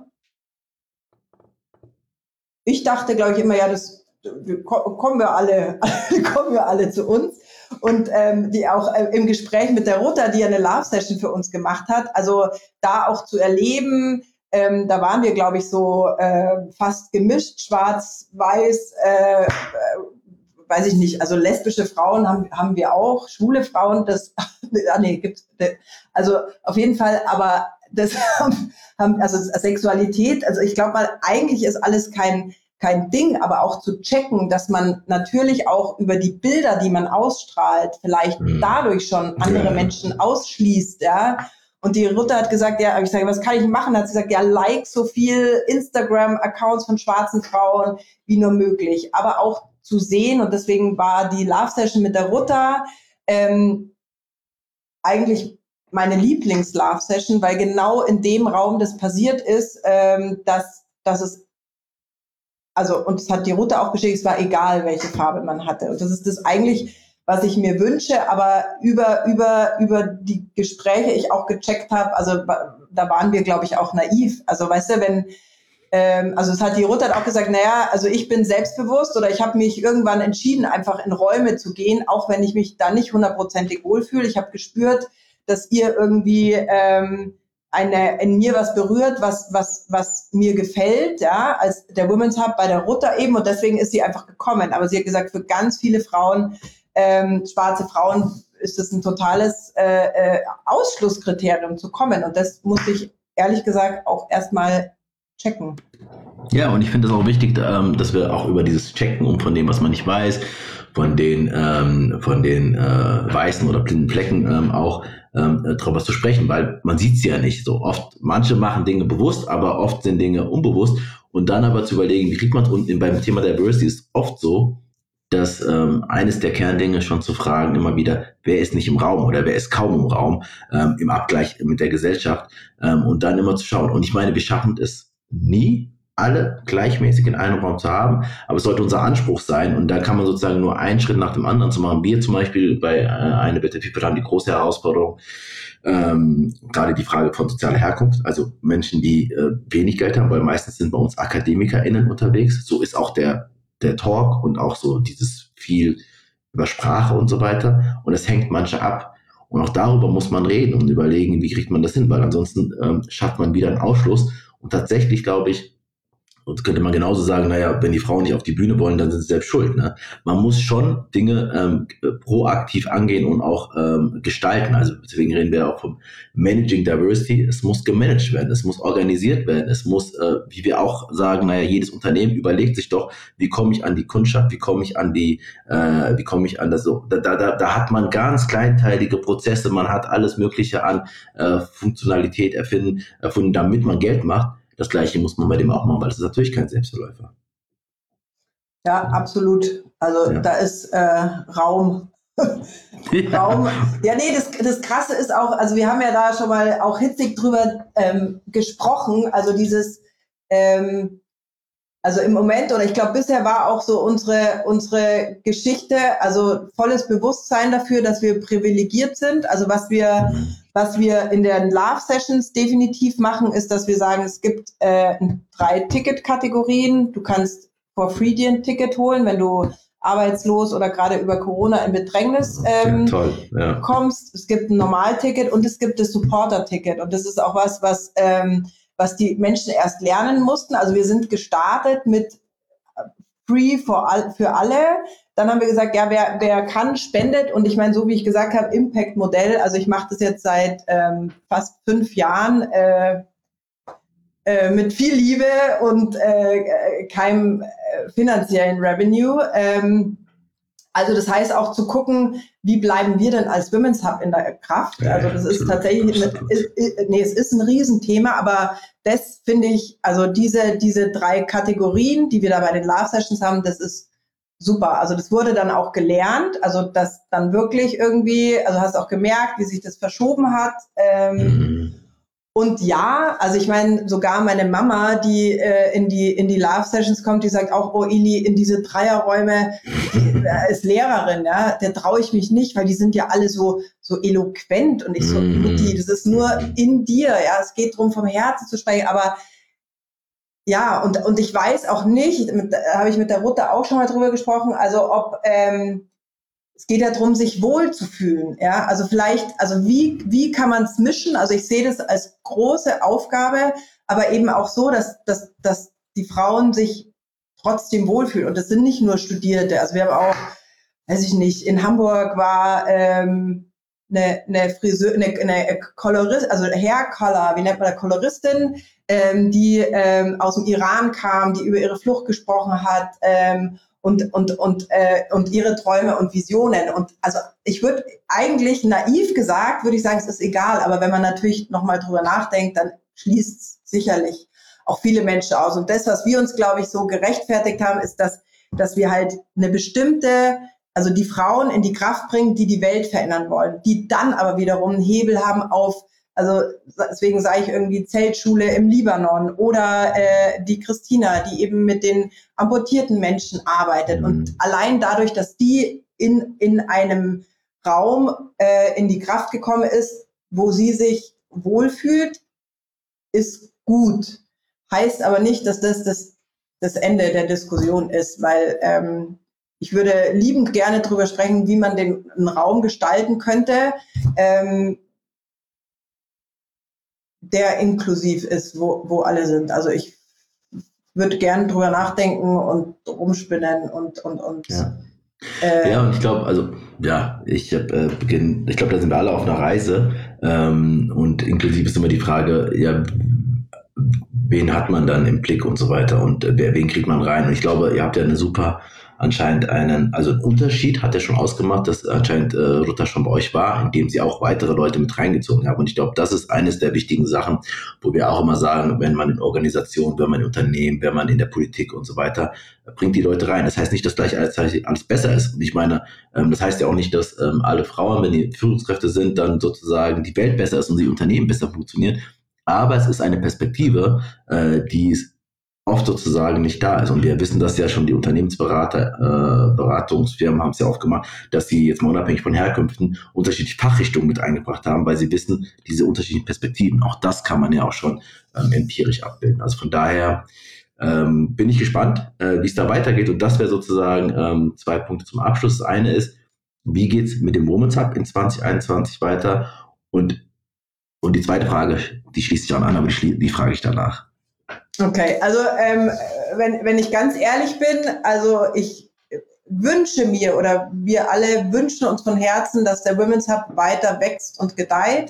Ich dachte, glaube ich, immer, ja, das kommen wir alle, kommen wir alle zu uns. Und ähm, die auch äh, im Gespräch mit der Ruta, die ja eine Love-Session für uns gemacht hat, also da auch zu erleben, ähm, da waren wir, glaube ich, so äh, fast gemischt, schwarz, weiß, äh, äh, weiß ich nicht, also lesbische Frauen haben, haben wir auch, schwule Frauen, das, ah, nee, gibt's, also auf jeden Fall, aber das haben, also Sexualität, also ich glaube mal, eigentlich ist alles kein kein Ding, aber auch zu checken, dass man natürlich auch über die Bilder, die man ausstrahlt, vielleicht mhm. dadurch schon andere ja. Menschen ausschließt, ja. Und die Ruta hat gesagt, ja, ich sage, was kann ich machen? Hat sie gesagt, ja, like so viel Instagram-Accounts von schwarzen Frauen wie nur möglich, aber auch zu sehen, und deswegen war die Love-Session mit der Ruta ähm, eigentlich meine Lieblings-Love-Session, weil genau in dem Raum das passiert ist, ähm, dass, dass es Also, und es hat die Ruta auch bestätigt, es war egal, welche Farbe man hatte. Und das ist das eigentlich, was ich mir wünsche, aber über, über, über die Gespräche ich auch gecheckt habe, also da waren wir, glaube ich, auch naiv. Also, weißt du, wenn, ähm, also es hat die Ruta auch gesagt, naja, also ich bin selbstbewusst oder ich habe mich irgendwann entschieden, einfach in Räume zu gehen, auch wenn ich mich da nicht hundertprozentig wohlfühle. Ich habe gespürt, dass ihr irgendwie, ähm, eine, in mir was berührt, was, was, was mir gefällt, ja, als der Women's Hub bei der Ruta eben, und deswegen ist sie einfach gekommen. Aber sie hat gesagt, für ganz viele Frauen, ähm, schwarze Frauen, ist es ein totales äh, äh, Ausschlusskriterium zu kommen, und das musste ich ehrlich gesagt auch erstmal checken. Ja, und ich finde es auch wichtig, ähm, dass wir auch über dieses Checken um von dem, was man nicht weiß, von den, ähm, von den äh, weißen oder blinden Flecken ähm, auch ähm, darüber zu sprechen, weil man sieht es ja nicht so oft. Manche machen Dinge bewusst, aber oft sind Dinge unbewusst, und dann aber zu überlegen, wie kriegt man es, und beim Thema Diversity ist oft so, dass ähm, eines der Kerndinge schon zu fragen immer wieder, wer ist nicht im Raum oder wer ist kaum im Raum, ähm, im Abgleich mit der Gesellschaft, ähm, und dann immer zu schauen. Und ich meine, wir schaffen es nie, alle gleichmäßig in einem Raum zu haben, aber es sollte unser Anspruch sein, und da kann man sozusagen nur einen Schritt nach dem anderen zu machen. Wir zum Beispiel bei äh, eine Better People haben die große Herausforderung, ähm, gerade die Frage von sozialer Herkunft, also Menschen, die äh, wenig Geld haben, weil meistens sind bei uns AkademikerInnen unterwegs, so ist auch der, der Talk und auch so dieses viel über Sprache und so weiter, und es hängt manche ab. Und auch darüber muss man reden und überlegen, wie kriegt man das hin, weil ansonsten ähm, schafft man wieder einen Ausschluss. Und tatsächlich, glaube ich, und könnte man genauso sagen, naja, wenn die Frauen nicht auf die Bühne wollen, dann sind sie selbst schuld. Ne? Man muss schon Dinge ähm, proaktiv angehen und auch ähm, gestalten. Also deswegen reden wir auch vom Managing Diversity. Es muss gemanagt werden, es muss organisiert werden, es muss, äh, wie wir auch sagen, naja, jedes Unternehmen überlegt sich doch, wie komme ich an die Kundschaft, wie komme ich an die, äh, wie komme ich an das so. Da, da, da hat man ganz kleinteilige Prozesse, man hat alles Mögliche an äh, Funktionalität erfinden, erfunden, damit man Geld macht. Das Gleiche muss man bei dem auch machen, weil das ist natürlich kein Selbstverläufer. Ja, absolut. Also ja. Da ist äh, Raum. Ja. Raum. Ja, nee, das, das Krasse ist auch, also wir haben ja da schon mal auch hitzig drüber ähm, gesprochen, also dieses, ähm, also im Moment, oder ich glaube bisher war auch so unsere, unsere Geschichte, also volles Bewusstsein dafür, dass wir privilegiert sind, also was wir... Mhm. Was wir in den Love-Sessions definitiv machen, ist, dass wir sagen, es gibt äh, drei Ticket-Kategorien. Du kannst for free dir ein Ticket holen, wenn du arbeitslos oder gerade über Corona in Bedrängnis ähm, ja, toll, ja. kommst. Es gibt ein Normalticket und es gibt das Supporter-Ticket. Und das ist auch was, was, ähm, was die Menschen erst lernen mussten. Also wir sind gestartet mit Free for all, für alle. Dann haben wir gesagt, ja, wer, wer kann, spendet. Und ich meine, so wie ich gesagt habe, Impact-Modell. Also ich mache das jetzt seit ähm, fast fünf Jahren äh, äh, mit viel Liebe und äh, keinem äh, finanziellen Revenue. Ähm, also das heißt auch zu gucken, wie bleiben wir denn als Women's Hub in der Kraft? Ja, also das ja, ist absolut, tatsächlich, absolut. Ist, ist, nee, es ist ein Riesenthema, aber das finde ich, also diese, diese drei Kategorien, die wir da bei den Love Sessions haben, das ist super. Also das wurde dann auch gelernt, also das dann wirklich irgendwie, also hast auch gemerkt, wie sich das verschoben hat. Ähm, Mhm. Und ja, also ich meine, sogar meine Mama, die äh, in die in die Love Sessions kommt, die sagt auch, oh Ili, in diese Dreierräume, die äh, ist Lehrerin, ja, der traue ich mich nicht, weil die sind ja alle so so eloquent und ich so, Mutti, das ist nur in dir, ja, es geht darum, vom Herzen zu sprechen, aber ja, und und ich weiß auch nicht, mit, da habe ich mit der Rutte auch schon mal drüber gesprochen, also ob ähm, es geht ja darum, sich wohlzufühlen, ja, also vielleicht, also wie, wie kann man es mischen? Also ich sehe das als große Aufgabe, aber eben auch so, dass, dass, dass die Frauen sich trotzdem wohlfühlen. Und das sind nicht nur Studierte, also wir haben auch, weiß ich nicht, in Hamburg war ähm, eine, eine Friseur, eine, eine Kolorist, also Hair Color, wie nennt man das, Koloristin, ähm, die ähm, aus dem Iran kam, die über ihre Flucht gesprochen hat, ähm, und und und äh, und ihre Träume und Visionen. Und also ich würde eigentlich naiv gesagt, würde ich sagen, es ist egal, aber wenn man natürlich nochmal drüber nachdenkt, dann schließt es sicherlich auch viele Menschen aus. Und das, was wir uns, glaube ich, so gerechtfertigt haben, ist, dass dass wir halt eine bestimmte, also die Frauen in die Kraft bringen, die die Welt verändern wollen, die dann aber wiederum einen Hebel haben auf, also deswegen sage ich irgendwie Zeltschule im Libanon oder äh, die Christina, die eben mit den amputierten Menschen arbeitet. Mhm. Und allein dadurch, dass die in, in einem Raum äh, in die Kraft gekommen ist, wo sie sich wohlfühlt, ist gut. Heißt aber nicht, dass das das, das Ende der Diskussion ist, weil ähm, ich würde liebend gerne drüber sprechen, wie man den einen Raum gestalten könnte, ähm, der inklusiv ist, wo, wo alle sind. Also ich würde gerne drüber nachdenken und rumspinnen und, und, und. Ja, äh, ja und ich glaube, also, ja, ich habe äh, Beginn, ich glaube, da sind wir alle auf einer Reise, ähm, und inklusiv ist immer die Frage, ja, wen hat man dann im Blick und so weiter und äh, wen kriegt man rein? Und ich glaube, ihr habt ja eine super, anscheinend einen, also einen Unterschied hat er schon ausgemacht, dass anscheinend äh, Rutter schon bei euch war, indem sie auch weitere Leute mit reingezogen haben. Und ich glaube, das ist eines der wichtigen Sachen, wo wir auch immer sagen, wenn man in Organisationen, wenn man in Unternehmen, wenn man in der Politik und so weiter, bringt die Leute rein. Das heißt nicht, dass gleich alles, alles besser ist. Und ich meine, ähm, das heißt ja auch nicht, dass ähm, alle Frauen, wenn die Führungskräfte sind, dann sozusagen die Welt besser ist und die Unternehmen besser funktionieren. Aber es ist eine Perspektive, äh, die ist oft sozusagen nicht da ist. Und wir wissen das ja schon, die Unternehmensberater, äh, Beratungsfirmen haben es ja oft gemacht, dass sie jetzt mal unabhängig von Herkünften unterschiedliche Fachrichtungen mit eingebracht haben, weil sie wissen, diese unterschiedlichen Perspektiven, auch das kann man ja auch schon ähm, empirisch abbilden. Also von daher ähm, bin ich gespannt, äh, wie es da weitergeht. Und das wäre sozusagen ähm, zwei Punkte zum Abschluss. Das eine ist, wie geht's mit dem Women's Hub in zwanzig einundzwanzig weiter? Und, und die zweite Frage, die schließt sich auch an, aber die, die frage ich danach. Okay, also ähm, wenn, wenn ich ganz ehrlich bin, also ich wünsche mir oder wir alle wünschen uns von Herzen, dass der Women's Hub weiter wächst und gedeiht.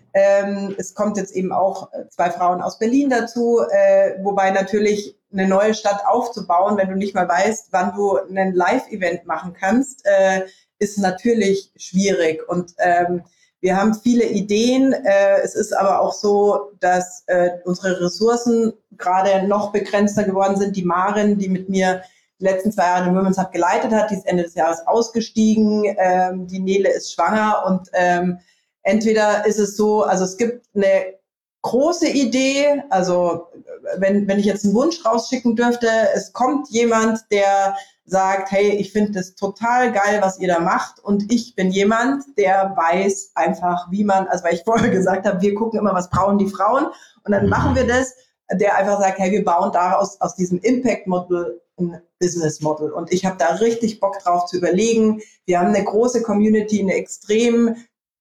Ähm, es kommt jetzt eben auch zwei Frauen aus Berlin dazu, äh, wobei natürlich eine neue Stadt aufzubauen, wenn du nicht mal weißt, wann du ein Live-Event machen kannst, äh, ist natürlich schwierig. Und ähm, wir haben viele Ideen. Äh, es ist aber auch so, dass äh, unsere Ressourcen gerade noch begrenzter geworden sind. Die Maren, die mit mir die letzten zwei Jahre den Women's Hub geleitet hat, die ist Ende des Jahres ausgestiegen. Ähm, die Nele ist schwanger und ähm, entweder ist es so, also es gibt eine große Idee, also wenn, wenn ich jetzt einen Wunsch rausschicken dürfte, es kommt jemand, der sagt, hey, ich finde das total geil, was ihr da macht und ich bin jemand, der weiß einfach, wie man, also weil ich vorher gesagt habe, wir gucken immer, was brauchen die Frauen und dann machen wir das, der einfach sagt, hey, wir bauen daraus aus diesem Impact-Modell ein Business Model. Und ich habe da richtig Bock drauf zu überlegen. Wir haben eine große Community, eine extrem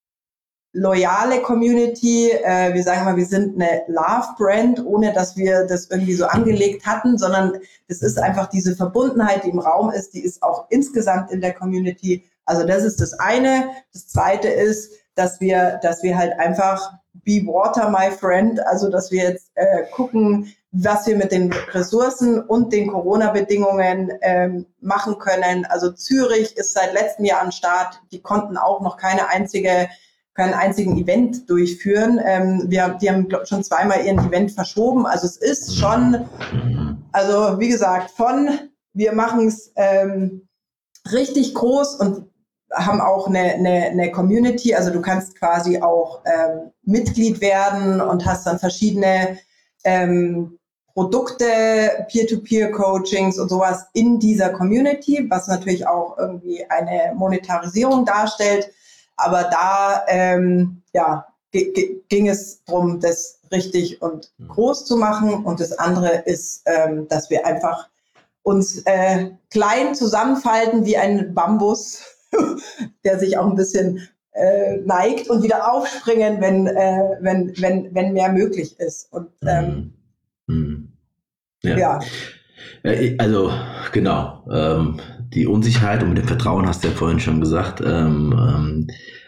loyale Community. Äh, wir sagen mal, wir sind eine Love-Brand, ohne dass wir das irgendwie so angelegt hatten, sondern es ist einfach diese Verbundenheit, die im Raum ist, die ist auch insgesamt in der Community. Also das ist das eine. Das zweite ist, dass wir, dass wir halt einfach be water, my friend, also dass wir jetzt äh, gucken, was wir mit den Ressourcen und den Corona-Bedingungen ähm, machen können. Also Zürich ist seit letztem Jahr am Start. Die konnten auch noch keine einzige keinen einzigen Event durchführen. Ähm, wir, die haben glaub, schon zweimal ihren Event verschoben. Also es ist schon, also wie gesagt, von wir machen es ähm, richtig groß und haben auch eine, eine, eine Community. Also du kannst quasi auch ähm, Mitglied werden und hast dann verschiedene ähm, Produkte, Peer-to-Peer-Coachings und sowas in dieser Community, was natürlich auch irgendwie eine Monetarisierung darstellt. Aber da ähm, ja, g- g- ging es darum, das richtig und groß zu machen. Und das andere ist, ähm, dass wir einfach uns äh, klein zusammenfalten wie ein Bambus, der sich auch ein bisschen äh, neigt und wieder aufspringen, wenn, äh, wenn, wenn, wenn mehr möglich ist. Und ähm, Mhm. Ja. ja. Also genau, ähm, die Unsicherheit und mit dem Vertrauen hast du ja vorhin schon gesagt, ähm, ähm,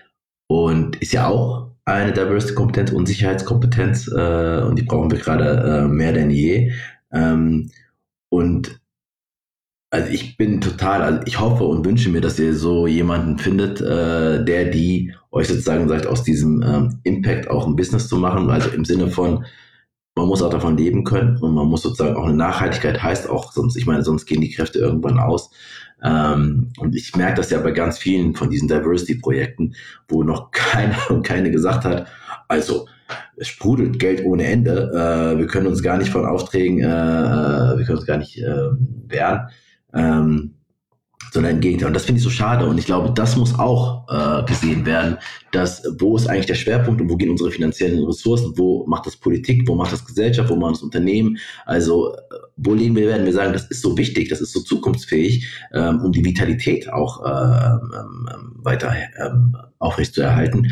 und ist ja auch eine Diversity-Kompetenz, Unsicherheitskompetenz, äh, und die brauchen wir gerade äh, mehr denn je. Ähm, und also ich bin total, also ich hoffe und wünsche mir, dass ihr so jemanden findet, äh, der die euch sozusagen sagt, aus diesem ähm, Impact auch ein Business zu machen, also im Sinne von, man muss auch davon leben können und man muss sozusagen auch eine Nachhaltigkeit, heißt auch, sonst, ich meine, sonst gehen die Kräfte irgendwann aus. Ähm, und ich merke das ja bei ganz vielen von diesen Diversity-Projekten, wo noch keiner und keine gesagt hat, also es sprudelt Geld ohne Ende, äh, wir können uns gar nicht von Aufträgen, äh, wir können uns gar nicht äh, wehren, ähm, sondern im Gegenteil. Und das finde ich so schade. Und ich glaube, das muss auch äh, gesehen werden, dass wo ist eigentlich der Schwerpunkt und wo gehen unsere finanziellen Ressourcen, wo macht das Politik, wo macht das Gesellschaft, wo macht das Unternehmen, also wo legen wir, werden wir sagen, das ist so wichtig, das ist so zukunftsfähig, ähm, um die Vitalität auch äh, ähm, weiter ähm, aufrechtzuerhalten.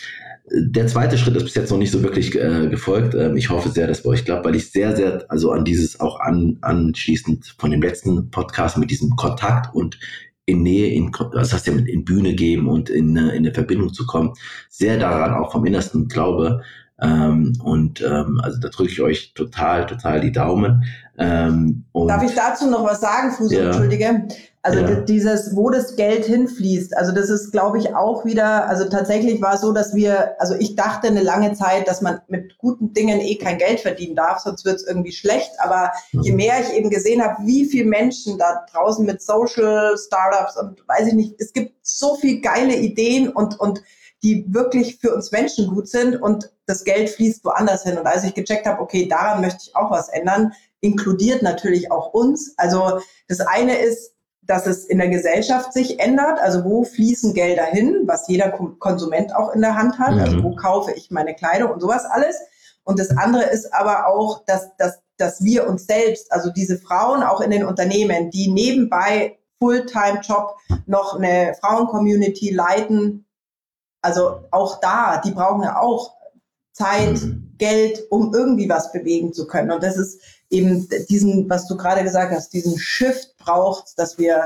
Der zweite Schritt ist bis jetzt noch nicht so wirklich äh, gefolgt. Ähm, ich hoffe sehr, dass bei euch klappt, weil ich sehr, sehr, also an dieses auch an, anschließend von dem letzten Podcast mit diesem Kontakt und in Nähe, in, das heißt ja mit in Bühne geben und in, in eine Verbindung zu kommen, sehr daran auch vom Innersten glaube. Ähm, und ähm, also da drücke ich euch total, total die Daumen. Ähm, und Darf ich dazu noch was sagen, Fuso? Ja. Entschuldige. Also Ja. dieses, wo das Geld hinfließt, also das ist, glaube ich, auch wieder, also tatsächlich war es so, dass wir, also ich dachte eine lange Zeit, dass man mit guten Dingen eh kein Geld verdienen darf, sonst wird es irgendwie schlecht. Aber je mehr ich eben gesehen habe, wie viele Menschen da draußen mit Social Startups und weiß ich nicht, es gibt so viel geile Ideen und, und die wirklich für uns Menschen gut sind und das Geld fließt woanders hin. Und als ich gecheckt habe, okay, daran möchte ich auch was ändern, inkludiert natürlich auch uns. Also das eine ist, dass es in der Gesellschaft sich ändert, also wo fließen Gelder hin, was jeder Konsument auch in der Hand hat, also wo kaufe ich meine Kleidung und sowas alles. Und das andere ist aber auch, dass, dass, dass wir uns selbst, also diese Frauen auch in den Unternehmen, die nebenbei Fulltime-Job noch eine Frauen-Community leiten, also auch da, die brauchen ja auch Zeit, Geld, um irgendwie was bewegen zu können. Und das ist eben diesen, was du gerade gesagt hast, diesen Shift braucht, dass wir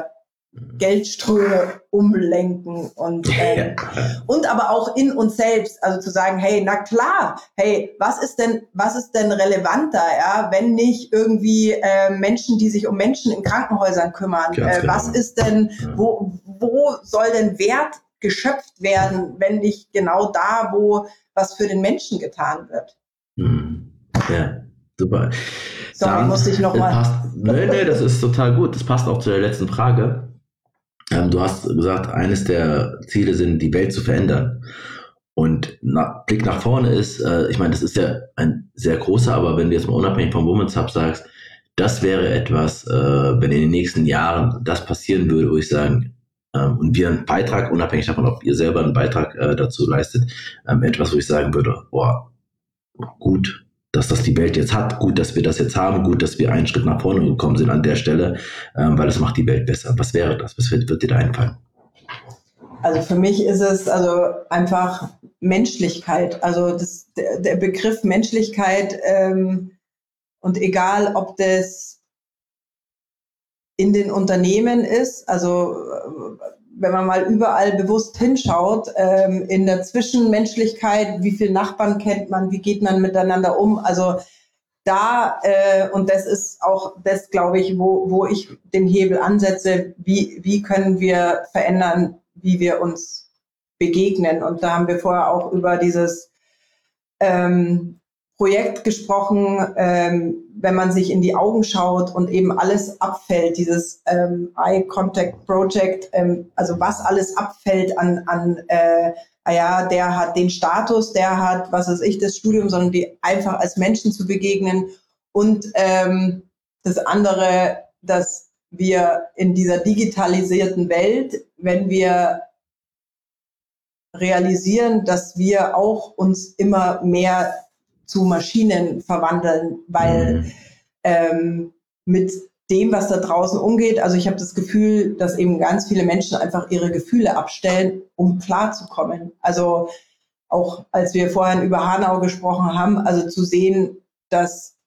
Geldströme umlenken und, ähm, und aber auch in uns selbst, also zu sagen, hey, na klar, hey, was ist denn, was ist denn relevanter, ja, wenn nicht irgendwie äh, Menschen, die sich um Menschen in Krankenhäusern kümmern, äh, genau. was ist denn, wo, wo soll denn Wert geschöpft werden, wenn nicht genau da, wo was für den Menschen getan wird. Ja, super. Sorry, Dann, musste ich nochmal. Nee, nee, das ist total gut. Das passt auch zu der letzten Frage. Ähm, du hast gesagt, eines der Ziele sind, die Welt zu verändern. Und na, Blick nach vorne ist, äh, ich meine, das ist ja ein sehr großer, aber wenn du jetzt mal unabhängig vom Women's Hub sagst, das wäre etwas, äh, wenn in den nächsten Jahren das passieren würde, wo ich sagen, ähm, und wir einen Beitrag, unabhängig davon, ob ihr selber einen Beitrag äh, dazu leistet, ähm, etwas, wo ich sagen würde, boah, gut, dass das die Welt jetzt hat. Gut, dass wir das jetzt haben. Gut, dass wir einen Schritt nach vorne gekommen sind an der Stelle, ähm, weil es macht die Welt besser. Was wäre das? Was wird, wird dir da einfallen? Also für mich ist es also einfach Menschlichkeit. Also das, der, der Begriff Menschlichkeit ähm, und egal, ob das in den Unternehmen ist, also wenn man mal überall bewusst hinschaut, ähm, in der Zwischenmenschlichkeit, wie viele Nachbarn kennt man, wie geht man miteinander um, also da, äh, und das ist auch das, glaube ich, wo, wo ich den Hebel ansetze, wie, wie können wir verändern, wie wir uns begegnen. Und da haben wir vorher auch über dieses ähm, Projekt gesprochen, ähm, wenn man sich in die Augen schaut und eben alles abfällt, dieses ähm, Eye Contact Project, ähm, also was alles abfällt an, an äh, ja, der hat den Status, der hat, was weiß ich, das Studium, sondern die einfach als Menschen zu begegnen. Und ähm, das andere, dass wir in dieser digitalisierten Welt, wenn wir realisieren, dass wir auch uns immer mehr zu Maschinen verwandeln, weil mhm. ähm, mit dem, was da draußen umgeht, also ich habe das Gefühl, dass eben ganz viele Menschen einfach ihre Gefühle abstellen, um klarzukommen. Also auch als wir vorhin über Hanau gesprochen haben, also zu sehen, dass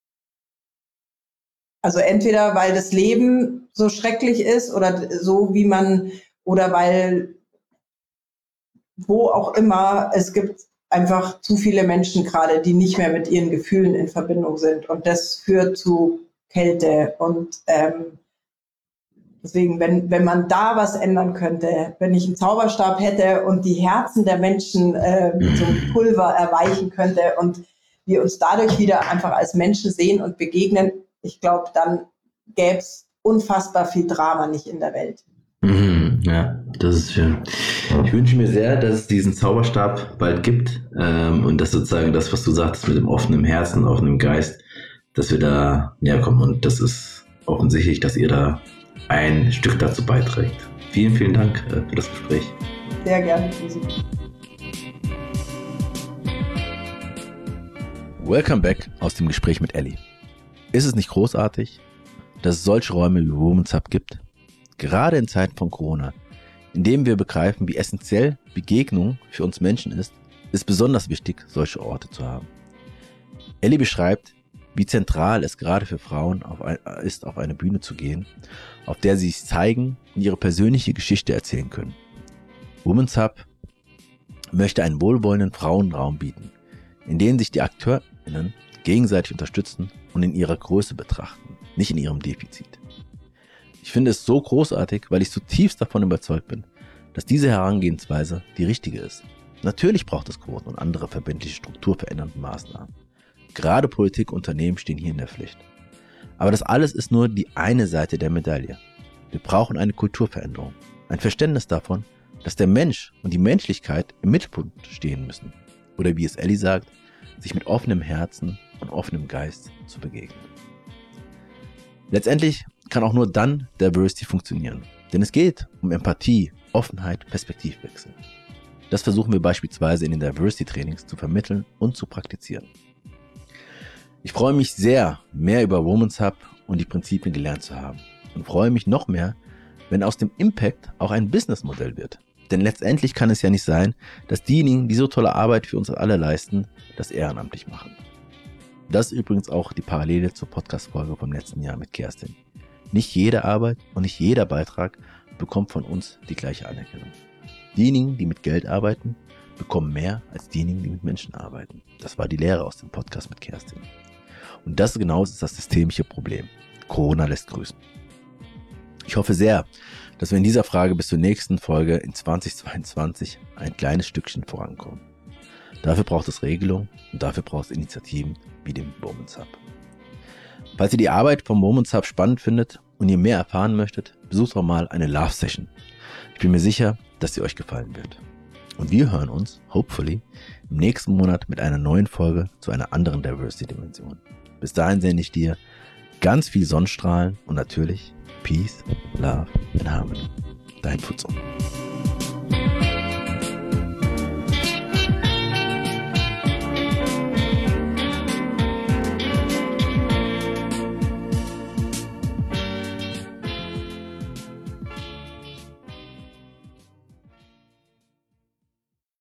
also entweder weil das Leben so schrecklich ist oder so wie man, oder weil wo auch immer, es gibt einfach zu viele Menschen gerade, die nicht mehr mit ihren Gefühlen in Verbindung sind. Und das führt zu Kälte. Und ähm, deswegen, wenn, wenn man da was ändern könnte, wenn ich einen Zauberstab hätte und die Herzen der Menschen äh, mit so einem Pulver erweichen könnte und wir uns dadurch wieder einfach als Menschen sehen und begegnen, ich glaube, dann gäbe es unfassbar viel Drama nicht in der Welt. Mhm, ja, das ist schön. Ich wünsche mir sehr, dass es diesen Zauberstab bald gibt ähm, und dass sozusagen das, was du sagtest, mit dem offenen Herzen, offenen Geist, dass wir da näher kommen. Und das ist offensichtlich, dass ihr da ein Stück dazu beiträgt. Vielen, vielen Dank äh, für das Gespräch. Sehr gerne. Welcome back aus dem Gespräch mit Elli. Ist es nicht großartig, dass es solche Räume wie Women's Hub gibt? Gerade in Zeiten von Corona, in denen wir begreifen, wie essentiell Begegnung für uns Menschen ist, ist besonders wichtig, solche Orte zu haben. Elli beschreibt, wie zentral es gerade für Frauen auf ein, ist, auf eine Bühne zu gehen, auf der sie sich zeigen und ihre persönliche Geschichte erzählen können. Women's Hub möchte einen wohlwollenden Frauenraum bieten, in dem sich die AkteurInnen gegenseitig unterstützen und in ihrer Größe betrachten, nicht in ihrem Defizit. Ich finde es so großartig, weil ich zutiefst davon überzeugt bin, dass diese Herangehensweise die richtige ist. Natürlich braucht es Quoten und andere verbindliche strukturverändernde Maßnahmen. Gerade Politik und Unternehmen stehen hier in der Pflicht. Aber das alles ist nur die eine Seite der Medaille. Wir brauchen eine Kulturveränderung, ein Verständnis davon, dass der Mensch und die Menschlichkeit im Mittelpunkt stehen müssen. Oder wie es Elli sagt, sich mit offenem Herzen und offenem Geist zu begegnen. Letztendlich kann auch nur dann Diversity funktionieren. Denn es geht um Empathie, Offenheit, Perspektivwechsel. Das versuchen wir beispielsweise in den Diversity-Trainings zu vermitteln und zu praktizieren. Ich freue mich sehr, mehr über Women's Hub und die Prinzipien gelernt zu haben. Und freue mich noch mehr, wenn aus dem Impact auch ein Businessmodell wird. Denn letztendlich kann es ja nicht sein, dass diejenigen, die so tolle Arbeit für uns alle leisten, das ehrenamtlich machen. Das ist übrigens auch die Parallele zur Podcast-Folge vom letzten Jahr mit Kerstin. Nicht jede Arbeit und nicht jeder Beitrag bekommt von uns die gleiche Anerkennung. Diejenigen, die mit Geld arbeiten, bekommen mehr als diejenigen, die mit Menschen arbeiten. Das war die Lehre aus dem Podcast mit Kerstin. Und das genau ist das systemische Problem. Corona lässt grüßen. Ich hoffe sehr, dass wir in dieser Frage bis zur nächsten Folge in zweitausendzweiundzwanzig ein kleines Stückchen vorankommen. Dafür braucht es Regelungen und dafür braucht es Initiativen wie dem Women's Hub. Falls ihr die Arbeit vom Women's Hub spannend findet und ihr mehr erfahren möchtet, besucht doch mal eine Love Session. Ich bin mir sicher, dass sie euch gefallen wird. Und wir hören uns, hopefully, im nächsten Monat mit einer neuen Folge zu einer anderen Diversity-Dimension. Bis dahin sende ich dir ganz viel Sonnenstrahlen und natürlich Peace, Love and Harmony. Dein Futsum.